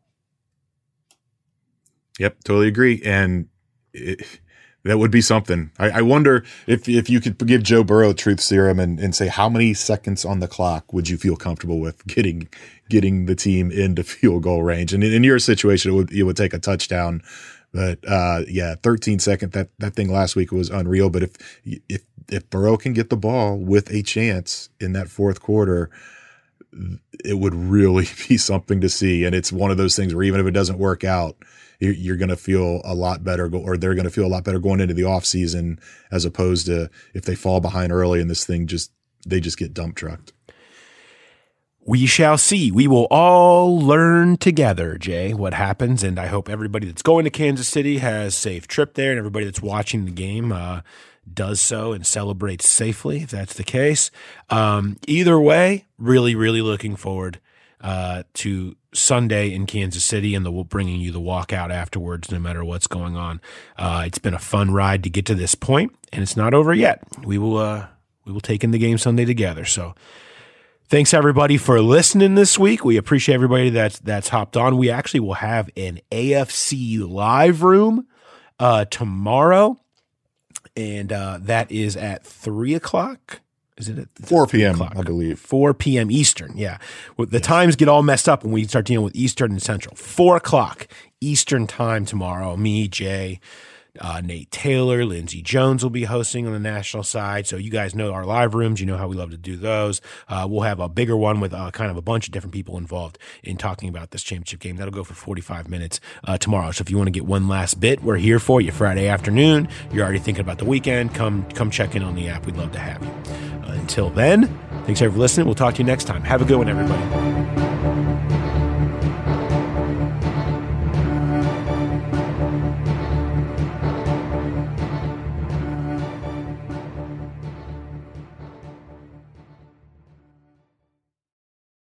Speaker 4: Yep, totally agree, and that would be something. I wonder if you could give Joe Burrow truth serum and say how many seconds on the clock would you feel comfortable with getting the team into field goal range, and in your situation it would take a touchdown. But 13 second, that thing last week was unreal. But if Burrow can get the ball with a chance in that fourth quarter, it would really be something to see. And it's one of those things where even if it doesn't work out, you're going to feel a lot better, or they're going to feel a lot better going into the offseason, as opposed to if they fall behind early and this thing they just get dump trucked.
Speaker 3: We shall see. We will all learn together, Jay, what happens. And I hope everybody that's going to Kansas City has a safe trip there, and everybody that's watching the game does so and celebrates safely, if that's the case. Either way, really, really looking forward to Sunday in Kansas City, and we'll bringing you the walkout afterwards, no matter what's going on. It's been a fun ride to get to this point, and it's not over yet. We will take in the game Sunday together. So thanks everybody for listening this week. We appreciate everybody that's hopped on. We actually will have an AFC live room tomorrow, and that is at 3:00. Is it at
Speaker 4: 4 p.m., I believe.
Speaker 3: 4 p.m. Eastern, yeah. Well, the times get all messed up when we start dealing with Eastern and Central. 4:00 Eastern time tomorrow. Me, Jay, Nate Taylor, Lindsey Jones will be hosting on the national side. So you guys know our live rooms. You know how we love to do those. We'll have a bigger one with kind of a bunch of different people involved in talking about this championship game. That'll go for 45 minutes tomorrow. So if you want to get one last bit, we're here for you Friday afternoon. You're already thinking about the weekend. Come check in on the app. We'd love to have you. Until then, thanks everyone for listening. We'll talk to you next time. Have a good one, everybody.